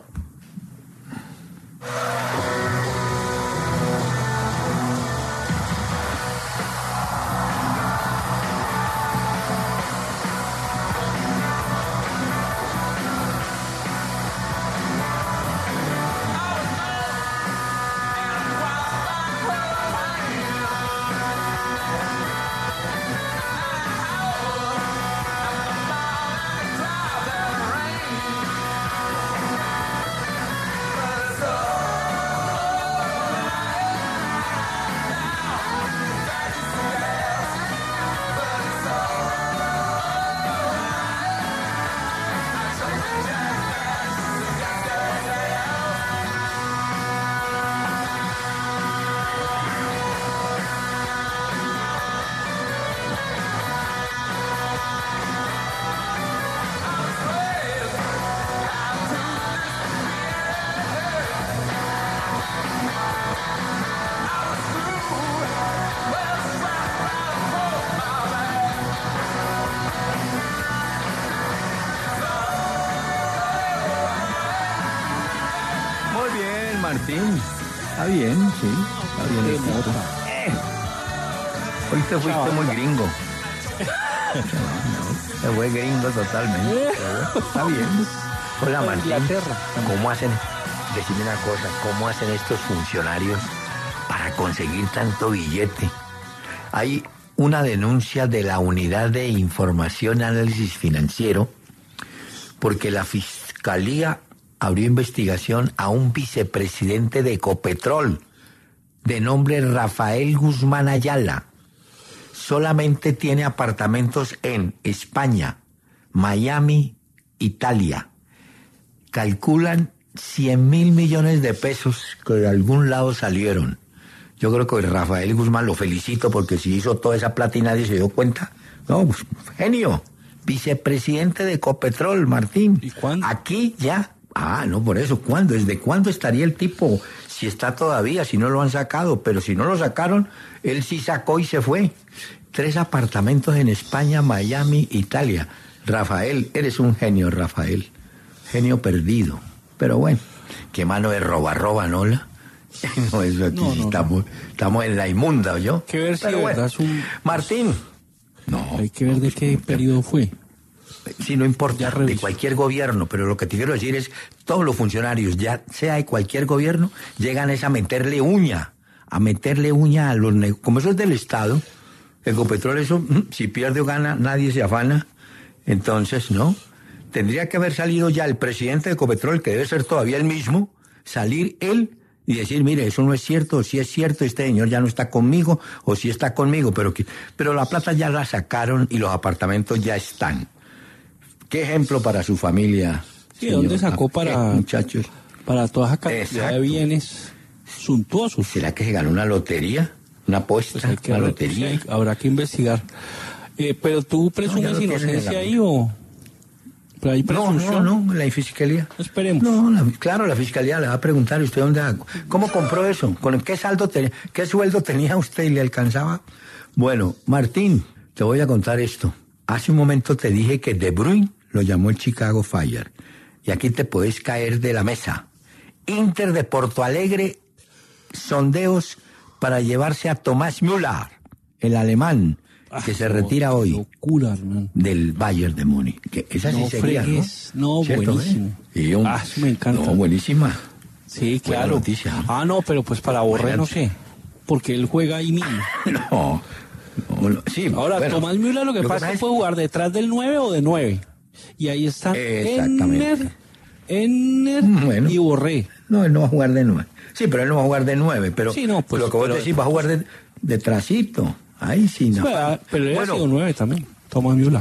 Muy bien, Martín. Está bien, sí. Está bien. Hoy te fuiste muy gringo. Se fue gringo totalmente. Pero está bien. Hola, Martín. Inglaterra. ¿Cómo hacen? Decime una cosa, ¿cómo hacen estos funcionarios para conseguir tanto billete? Hay una denuncia de la Unidad de Información y Análisis Financiero porque la Fiscalía abrió investigación a un vicepresidente de Ecopetrol de nombre Rafael Guzmán Ayala. Solamente tiene apartamentos en España, Miami, Italia. Calculan 100.000 millones de pesos que de algún lado salieron. Yo creo que Rafael Guzmán lo felicito porque si hizo toda esa plata y nadie se dio cuenta. No, pues, genio. Vicepresidente de Ecopetrol, Martín. ¿Y cuándo? Aquí ya. Ah, no, por eso. ¿Cuándo? ¿Desde cuándo estaría el tipo? Si está todavía, si no lo han sacado. Pero si no lo sacaron, él sí sacó y se fue. 3 apartamentos en España, Miami, Italia. Rafael, eres un genio, Rafael. Genio perdido. Pero bueno, qué mano de roba, ¿no? No, eso aquí No. estamos en la inmunda, ¿yo? Hay que ver si Pero de bueno, verdad es un... Martín. No. Hay que ver de qué periodo fue. Sí, no importa, Ya de reviso. cualquier gobierno, pero lo que te quiero decir es, todos los funcionarios, ya sea de cualquier gobierno, llegan es a meterle uña a los negocios. Como eso es del Estado, Ecopetrol, eso, si pierde o gana, nadie se afana. Entonces, ¿no? Tendría que haber salido ya el presidente de Ecopetrol, que debe ser todavía el mismo, salir él y decir, mire, eso no es cierto, o si es cierto, este señor ya no está conmigo, o si está conmigo, pero la plata ya la sacaron y los apartamentos ya están. ¿Qué ejemplo para su familia? Sí, ¿dónde sacó para, muchachos? Para toda esa cantidad Exacto. de bienes suntuosos? ¿Será que se ganó una lotería? ¿Una apuesta? Pues hay que ¿Una ver, lotería? sí, habrá que investigar. Pero tú ya presumes lo tienen en inocencia la ahí o... ¿Pero hay presunción? No, la fiscalía. Esperemos. No, claro, la fiscalía le va a preguntar, ¿usted cómo compró eso? ¿Con qué saldo tenía? ¿Qué sueldo tenía usted y le alcanzaba? Bueno, Martín, te voy a contar esto. Hace un momento te dije que De Bruyne lo llamó el Chicago Fire. Y aquí te puedes caer de la mesa. Inter de Porto Alegre, sondeos para llevarse a Thomas Müller, el alemán, que se retira hoy Locura, hermano. del Bayern de Múnich. Que esa sí No sería, fregues. ¿no? No, ¿Cierto, buenísimo. Y Eso me encanta. No, buenísima. Sí, Buena claro. noticia, ¿no? No, pero pues para Borré no sé. Porque él juega ahí mismo. No, sí. Ahora, bueno, Tomás Müller lo que pasa es que puede jugar detrás del 9 o de 9. Y ahí están Exactamente. Enner Bueno. y Borré. No, él no va a jugar de 9. Sí, pero él no va a jugar de 9. Pero Sí, no, pues, lo que vos pero- decís, va a jugar de trasito. Ahí sí, no. Pero él ha Bueno, sido 9 también, Tomás Müller.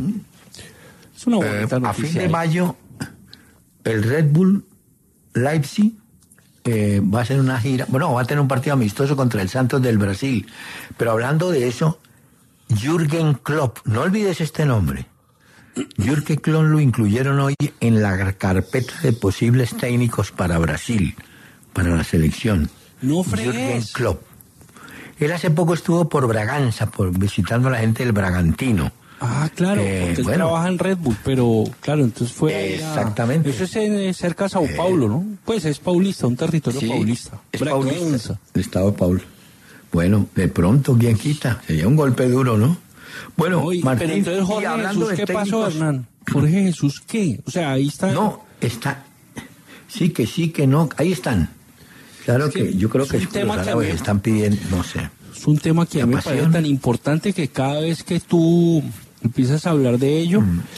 Es una bonita a noticia. fin de mayo, el Red Bull Leipzig va a hacer una gira. Bueno, va a tener un partido amistoso contra el Santos del Brasil. Pero hablando de eso, Jürgen Klopp, no olvides este nombre. Jürgen Klopp lo incluyeron hoy en la carpeta de posibles técnicos para Brasil, para la selección. No Jürgen fregues. Klopp. Él hace poco estuvo por Braganza, visitando a la gente del Bragantino. Ah, claro, porque él bueno. trabaja en Red Bull, pero claro, entonces fue... Exactamente. Eso es cerca de Sao Paulo, ¿no? Pues es paulista, un territorio Sí, paulista. es Braganza. paulista. El Estado de Paulo. Bueno, de pronto, ¿quién quita? Sería un golpe duro, ¿no? Bueno, Oye, Martín, pero entonces y Jorge hablando Jesús, de ¿qué pasó, técnicos- Hernán? Jorge Jesús, ¿qué? O sea, ahí está... No, está... Sí, que no. Ahí están. Claro Es que que yo creo es que un tema los que árabes a mí- están pidiendo, no sé. Es un tema que a mí me parece apasiona. tan importante que cada vez que tú empiezas a hablar de ello,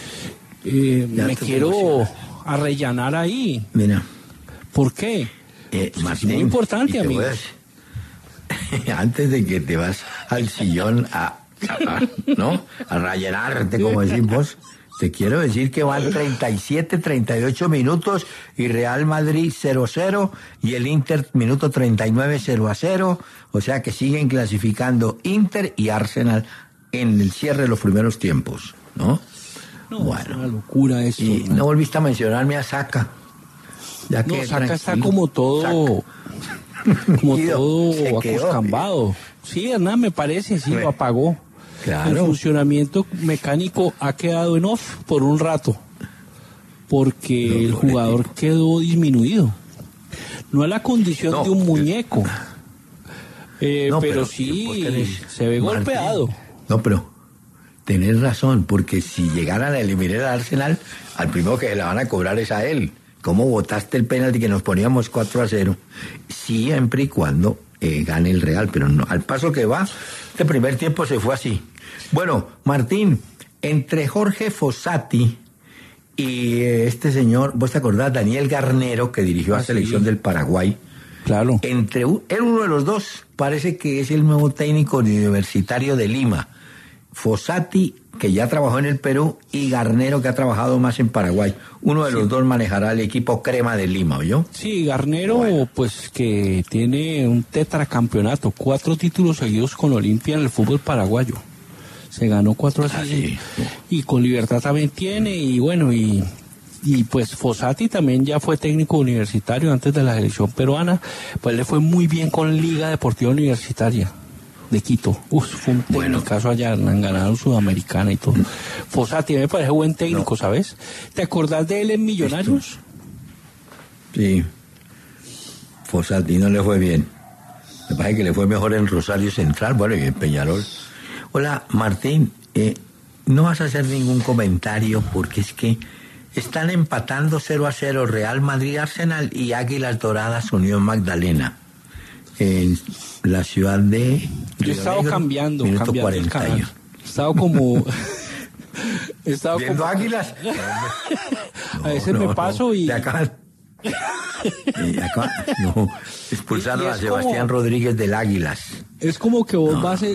Ya me te quiero emocionas. arrellanar ahí. Mira, ¿Por qué? Martín, muy importante, y te amigo. voy a decir, antes de que te vas al sillón ¿no? A rellenarte, como decís vos, te quiero decir que van 37, 38 minutos y Real Madrid 0-0 y el Inter minuto 39 0-0, o sea que siguen clasificando Inter y Arsenal en el cierre de los primeros tiempos, ¿no? No, Bueno. es una locura esto. Y Hernán. no volviste a mencionarme a Saka. Ya No, que Saka está tranquilo. como todo, como Se todo quedó. acoscambado. Sí, Hernán, me parece, sí, lo apagó. Claro. El funcionamiento mecánico ha quedado en off por un rato, porque No, el jugador pobrecito. quedó disminuido. No a la condición No, de un muñeco, No, pero vos sí tenés- se ve Martín, golpeado. No, pero tenés razón, porque si llegaran a eliminar al Arsenal, al primero que se la van a cobrar es a él. ¿Cómo botaste el penalti que nos poníamos 4-0? Siempre y cuando gane el Real, pero no, al paso que va, este primer tiempo se fue así. Bueno, Martín, entre Jorge Fossati y este señor, vos te acordás, Daniel Garnero, que dirigió a la selección del Paraguay. Claro. Entre uno de los dos parece que es el nuevo técnico universitario de Lima. Fossati, que ya trabajó en el Perú, y Garnero, que ha trabajado más en Paraguay. Uno de los dos manejará el equipo Crema de Lima, ¿oyó? Sí, Garnero, pues que tiene un tetracampeonato, 4 títulos seguidos con Olimpia en el fútbol paraguayo. Se ganó 4 así. Y con Libertad también tiene, y bueno, y pues Fossati también ya fue técnico universitario antes de la selección peruana, pues le fue muy bien con Liga Deportiva Universitaria de Quito. Fue un técnicazo allá, han ganado Sudamericana y todo. Fossati me parece buen técnico, ¿sabes? ¿Te acordás de él en Millonarios? Sí. Fossati no le fue bien. Me parece que le fue mejor en Rosario Central, bueno, y en Peñarol. Hola, Martín, no vas a hacer ningún comentario porque es que están empatando 0-0 Real Madrid Arsenal y Águilas Doradas Unión Magdalena en la ciudad de Yo he estado cambiando el canal. He estado como viendo Águilas. A veces me paso y expulsaron a Sebastián Rodríguez del Águilas. Es como que vos vas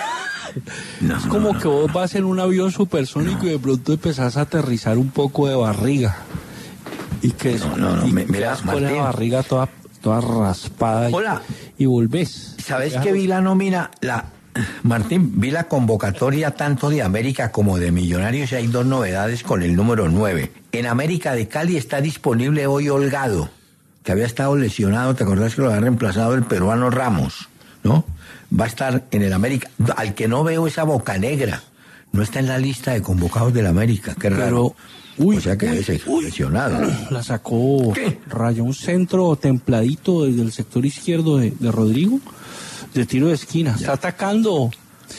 que vos vas en un avión supersónico y de pronto empezás a aterrizar un poco de barriga y que mira, con la barriga toda raspada. Hola. Y volvés. ¿Sabes qué vi la nómina? Martín, vi la convocatoria tanto de América como de Millonarios y hay 2 novedades con el número 9. En América de Cali está disponible hoy Holgado, que había estado lesionado, ¿te acordás que lo había reemplazado el peruano Ramos? ¿No? Va a estar en el América. Al que no veo esa Bocanegra, no está en la lista de convocados del América, qué raro. O sea que debe ser lesionado. La sacó, rayó un centro templadito desde el sector izquierdo de Rodrigo, de tiro de esquina. Está atacando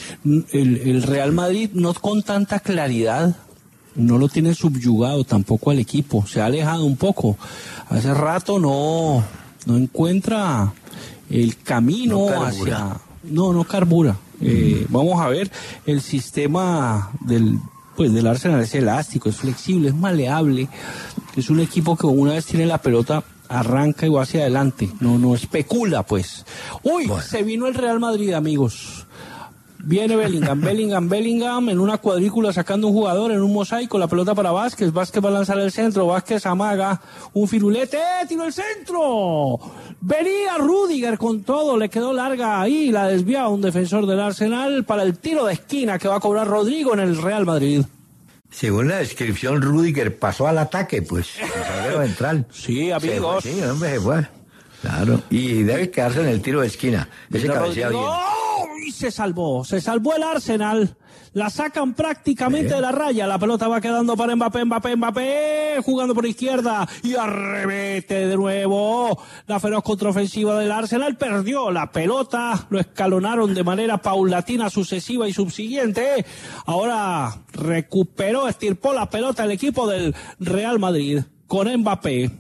el Real Madrid, no con tanta claridad, no lo tiene subyugado tampoco al equipo, se ha alejado un poco. Hace rato no encuentra el camino hacia... No carbura. Vamos a ver, el sistema del Arsenal es elástico, es flexible, es maleable, es un equipo que una vez tiene la pelota arranca y va hacia adelante, no especula pues. Se vino el Real Madrid, amigos. Viene Bellingham en una cuadrícula sacando un jugador en un mosaico, la pelota para Vázquez va a lanzar el centro, Vázquez amaga un firulete, tiró el centro, venía Rüdiger con todo, le quedó larga ahí, la desviaba un defensor del Arsenal para el tiro de esquina que va a cobrar Rodrigo en el Real Madrid. Según la descripción, Rüdiger pasó al ataque, pues, el zaguero central. Sí, amigos. Sí, hombre, se fue. Claro, y debe quedarse en el tiro de esquina. Ese cabecea bien. Y se salvó el Arsenal. La sacan prácticamente de la raya. La pelota va quedando para Mbappé, jugando por izquierda y arremete de nuevo. La feroz contraofensiva del Arsenal perdió la pelota. Lo escalonaron de manera paulatina, sucesiva y subsiguiente. Ahora recuperó, estirpó la pelota el equipo del Real Madrid con Mbappé.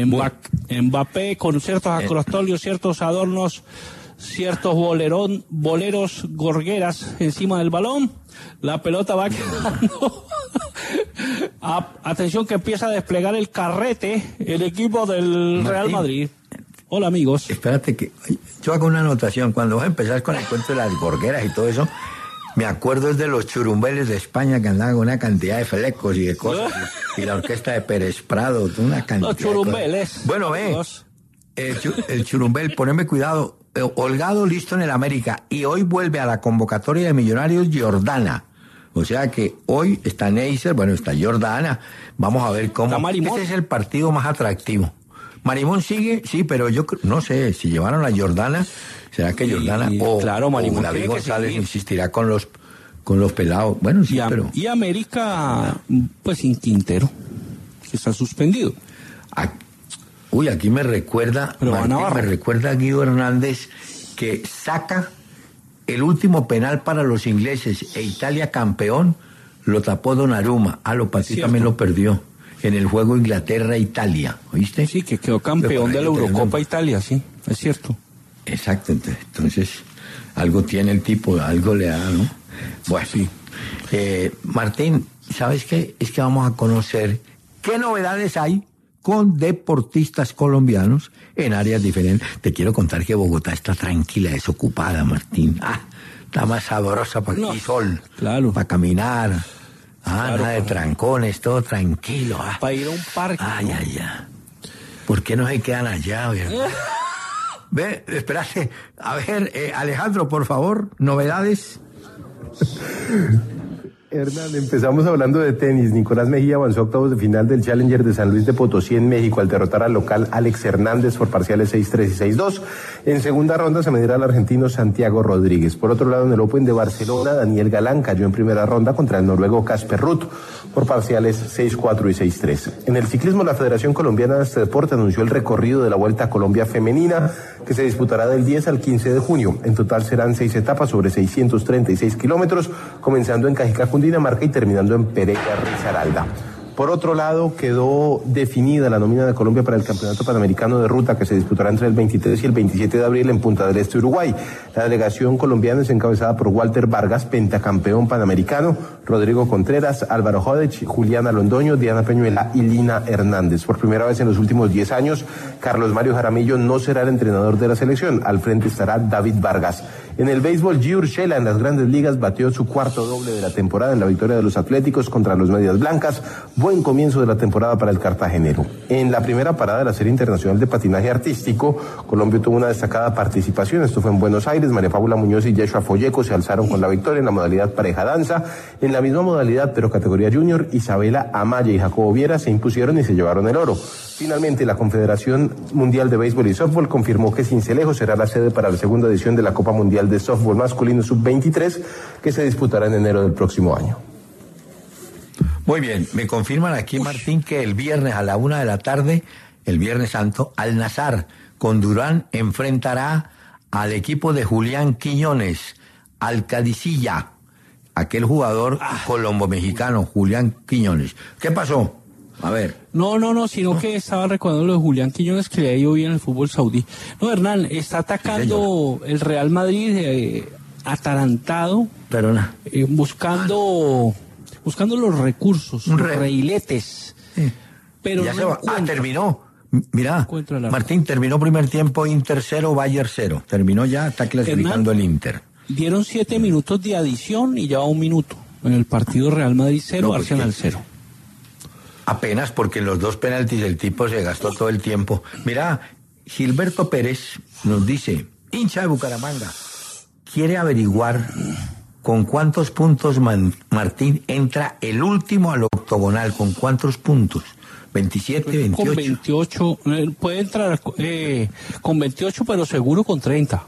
Mbappé con ciertos acrostolios, ciertos adornos, ciertos boleros, gorgueras encima del balón. La pelota va quedando. Atención que empieza a desplegar el carrete el equipo del Real Madrid. Hola, amigos. Espérate que yo hago una anotación. Cuando vas a empezar con el cuento de las gorgueras y todo eso, me acuerdo es de los churumbeles de España que andaban con una cantidad de flecos y de cosas. Y la orquesta de Pérez Prado, una cantidad los churumbeles. De cosas. Bueno, el churumbel, poneme cuidado. Holgado listo en el América y hoy vuelve a la convocatoria de Millonarios Jordana. O sea que hoy está Neisser, está Jordana. Vamos a ver cómo. Este es el partido más atractivo. Marimón sigue, sí, pero yo no sé si llevaron a Jordana. ¿Será que Jordana Marimón David González insistirá con los pelados? Bueno, sí, pero... Y América, pues sin Quintero, que está suspendido. Aquí me recuerda, me recuerda a Guido Hernández que saca el último penal para los ingleses e Italia campeón lo tapó Donnarumma. Lo Pati también lo perdió en el juego Inglaterra-Italia, ¿oíste? Sí, que quedó campeón de la Eurocopa Italia, sí, es cierto. Exacto, entonces algo tiene el tipo, algo le da, ¿no? Bueno, sí. Martín, ¿sabes qué? Es que vamos a conocer qué novedades hay con deportistas colombianos en áreas diferentes. Te quiero contar que Bogotá está tranquila, desocupada, Martín. Está más sabrosa para aquí, sol, claro, para caminar. Claro, nada de trancones, todo tranquilo. Para ir a un parque. Ay. ¿Por qué no se quedan allá, verdad? Ve, espérate. A ver, Alejandro, por favor, novedades. Hernán, empezamos hablando de tenis. Nicolás Mejía avanzó a octavos de final del Challenger de San Luis de Potosí en México al derrotar al local Alex Hernández por parciales 6-3 y 6-2. En segunda ronda se medirá al argentino Santiago Rodríguez. Por otro lado, en el Open de Barcelona, Daniel Galán cayó en primera ronda contra el noruego Casper Ruud por parciales 6-4 y 6-3. En el ciclismo, la Federación Colombiana de este deporte anunció el recorrido de la Vuelta a Colombia femenina, que se disputará del 10 al 15 de junio. En total serán 6 etapas sobre 636 kilómetros, comenzando en Cajicá, Cundinamarca, y terminando en Pereira, Risaralda. Por otro lado, quedó definida la nómina de Colombia para el Campeonato Panamericano de Ruta, que se disputará entre el 23 y el 27 de abril en Punta del Este, Uruguay. La delegación colombiana es encabezada por Walter Vargas, pentacampeón panamericano, Rodrigo Contreras, Álvaro Hodech, Juliana Londoño, Diana Peñuela y Lina Hernández. Por primera vez en los últimos 10 años, Carlos Mario Jaramillo no será el entrenador de la selección. Al frente estará David Vargas. En el béisbol, Gio Urshela en las Grandes Ligas batió su cuarto doble de la temporada en la victoria de los Atléticos contra los Medias Blancas. Buen comienzo de la temporada para el cartagenero. En la primera parada de la Serie Internacional de Patinaje Artístico, Colombia tuvo una destacada participación. Esto fue en Buenos Aires. María Fábula Muñoz y Yeshua Folleco se alzaron con la victoria en la modalidad pareja danza. En la misma modalidad, pero categoría junior, Isabela Amaya y Jacobo Viera se impusieron y se llevaron el oro. Finalmente, la Confederación Mundial de Béisbol y Softball confirmó que Sincelejo será la sede para la segunda edición de la Copa Mundial de Softball Masculino Sub-23, que se disputará en enero del próximo año. Muy bien, me confirman aquí, Martín, que el viernes a la 1:00 p.m, el Viernes Santo, Al-Nassr con Durán enfrentará al equipo de Julián Quiñones, al Cadicilla, aquel jugador colombo-mexicano, Julián Quiñones. ¿Qué pasó? A ver. No, sino que estaba recordando lo de Julián Quiñones, que le ha ido bien en el fútbol saudí. No, Hernán, está atacando el Real Madrid atarantado, buscando los recursos, los reiletes. Sí. Pero ya no terminó. Mira, Martín, terminó primer tiempo, Inter 0, Bayern 0. Terminó ya, está clasificando Hernán, el Inter. Dieron 7 minutos de adición y ya va 1 minuto. En el partido Real Madrid 0, Arsenal 0. Apenas, porque en los 2 penaltis el tipo se gastó todo el tiempo. Mira, Gilberto Pérez nos dice, hincha de Bucaramanga, quiere averiguar con cuántos puntos Martín entra el último al octogonal. ¿Con cuántos puntos? 27, 28. Con 28, puede entrar con 28, pero seguro con 30.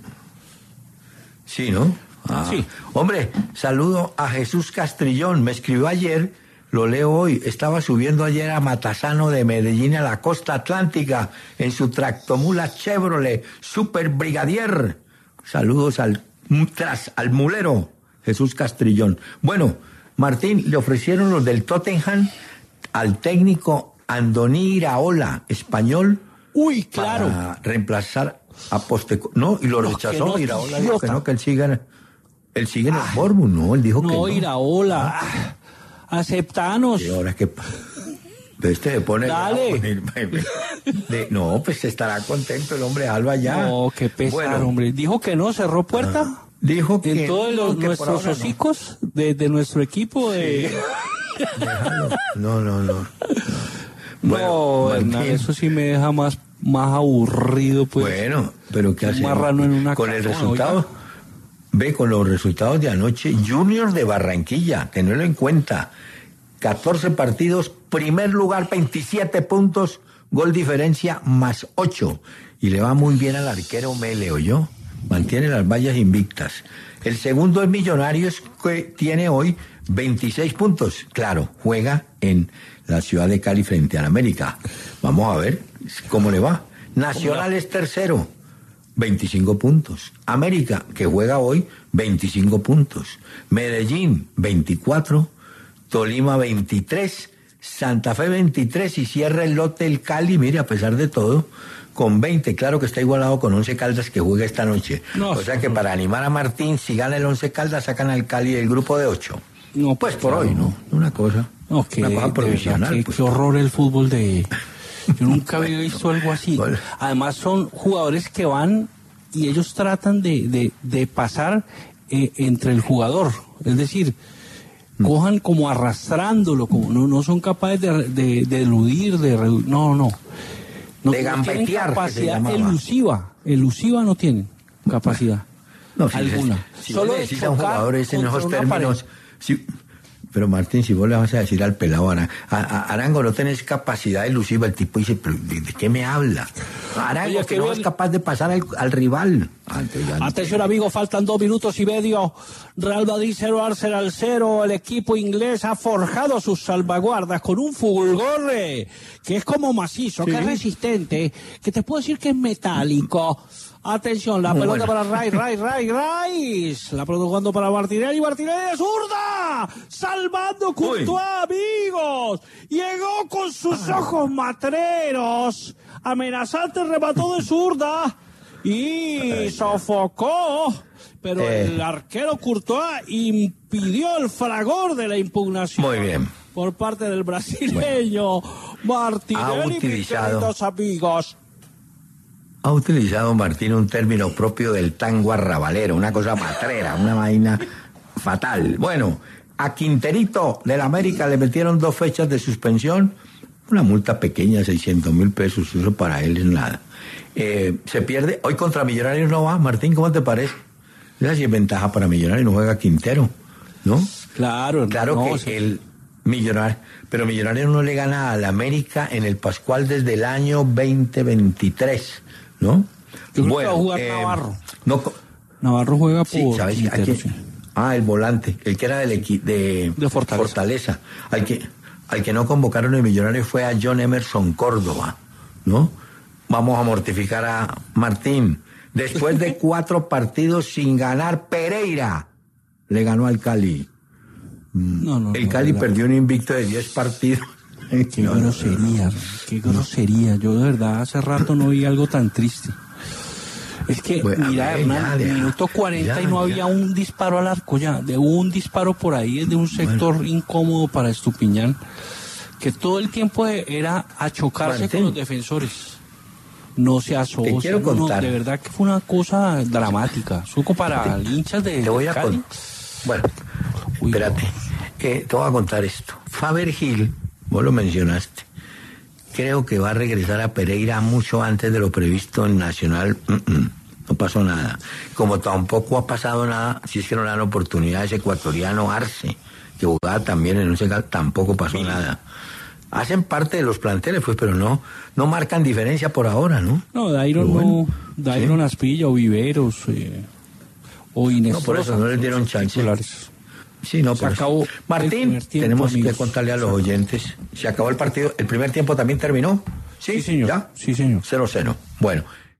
Sí, ¿no? Sí. Hombre, saludo a Jesús Castrillón, me escribió ayer, lo leo hoy, estaba subiendo ayer a Matasano de Medellín a la costa atlántica en su tractomula Chevrolet Super Brigadier. Saludos al mulero, Jesús Castrillón. Bueno, Martín, le ofrecieron los del Tottenham al técnico Andoni Iraola, español. Uy, claro. Para reemplazar a Postecoglou. No, y lo rechazó. No, Iraola dijo que no, que él sigue en el Bournemouth. No, él dijo que no. No, Iraola. Aceptanos. Y ahora que este se pone. Dale. No, pues estará contento el hombre Alba ya. No, qué pesar, hombre. Dijo que no, cerró puerta. Dijo que en todos nuestros hocicos de nuestro equipo de. Sí. No. Bueno, Hernán, eso sí me deja más aburrido, pues. Bueno, pero ¿qué hace? Marrano en una con el resultado. Ve, con los resultados de anoche, Junior de Barranquilla, tenerlo en cuenta. 14 partidos, primer lugar, 27 puntos, gol diferencia más 8. Y le va muy bien al arquero Mele, ¿oyó? Mantiene las vallas invictas. El segundo es Millonarios, que tiene hoy 26 puntos. Claro, juega en la ciudad de Cali frente al América. Vamos a ver cómo le va. Nacional es tercero, 25 puntos. América, que juega hoy, 25 puntos. Medellín, 24. Tolima, 23. Santa Fe, 23. Y cierra el lote el Cali, mire, a pesar de todo, con 20. Claro que está igualado con 11 Caldas, que juega esta noche. No, o sea que para animar a Martín, si gana el 11 Caldas, sacan al Cali del grupo de 8. No, pues por claro, hoy, ¿no? Una cosa. No, una cosa provisional. Qué horror el fútbol de... Yo nunca había visto algo así. Bueno. Además son jugadores que van y ellos tratan de pasar entre el jugador. Es decir, cojan como arrastrándolo, como no son capaces de eludir, no de gambetear. Capacidad elusiva no tienen capacidad. No, alguna. Si solo necesitan jugadores en esos términos. Pero Martín, si vos le vas a decir al pelado Arango, no tenés capacidad elusiva, el tipo dice, pero ¿de qué me habla? Arango, oye, que no es capaz de pasar al rival. Atención, amigo, faltan 2 minutos y medio. Real Madrid 0, Arsenal 0. El equipo inglés ha forjado sus salvaguardas con un fulgor que es como macizo, sí, que es resistente, que te puedo decir que es metálico. Atención, la pelota para Rice. La pelota jugando para Martinelli de zurda. Salvando Courtois, amigos. Llegó con sus ojos matreros. Amenazante, remató de zurda. Y sofocó. Pero el arquero Courtois impidió el fragor de la impugnación. Muy bien. Por parte del brasileño Martinelli, mis queridos amigos. Ha utilizado Martín un término propio del tango arrabalero, una cosa matrera, una vaina fatal. Bueno, a Quinterito del América le metieron 2 fechas de suspensión, una multa pequeña, 600,000 pesos, eso para él es nada. Se pierde, hoy contra Millonarios no va, Martín, ¿cómo te parece? Esa sí es ventaja para Millonarios, no juega Quintero, ¿no? Claro que sí. El Millonarios, pero Millonarios no le gana al América en el Pascual desde el año 2023. ¿No? Yo creo que va a jugar Navarro. Navarro juega por... Sí, ¿sabes? El volante, el que era de Fortaleza. Al que no convocaron el Millonario fue a John Emerson Córdoba, ¿no? Vamos a mortificar a Martín. Después de 4 partidos sin ganar, Pereira le ganó al Cali. El Cali perdió un invicto de 10 partidos. Qué grosería. Yo de verdad hace rato no vi algo tan triste. Es que, mira, Hernán, minuto 40 y no había un disparo al arco ya. De un disparo por ahí desde un sector incómodo para Estupiñán, que todo el tiempo era a chocarse con los defensores. No se asocia. Te quiero contar. De verdad que fue una cosa dramática. Suco para hinchas de te voy a Cali. Bueno, espérate. Te voy a contar esto. Faber Gil, vos lo mencionaste, creo que va a regresar a Pereira mucho antes de lo previsto en Nacional. No pasó nada. Como tampoco ha pasado nada, si es que no le dan oportunidad a ese ecuatoriano Arce, que jugaba también en un segal, tampoco pasó nada. Hacen parte de los planteles, pues, pero no marcan diferencia por ahora, ¿no? No, Dairon Aspilla o Viveros o Inés. No, por eso no les dieron chance. Sí, no, por eso. Martín, tenemos que contarle a los oyentes. Se acabó el partido. ¿El primer tiempo también terminó? Sí, señor. ¿Ya? Sí, señor. 0-0. Bueno.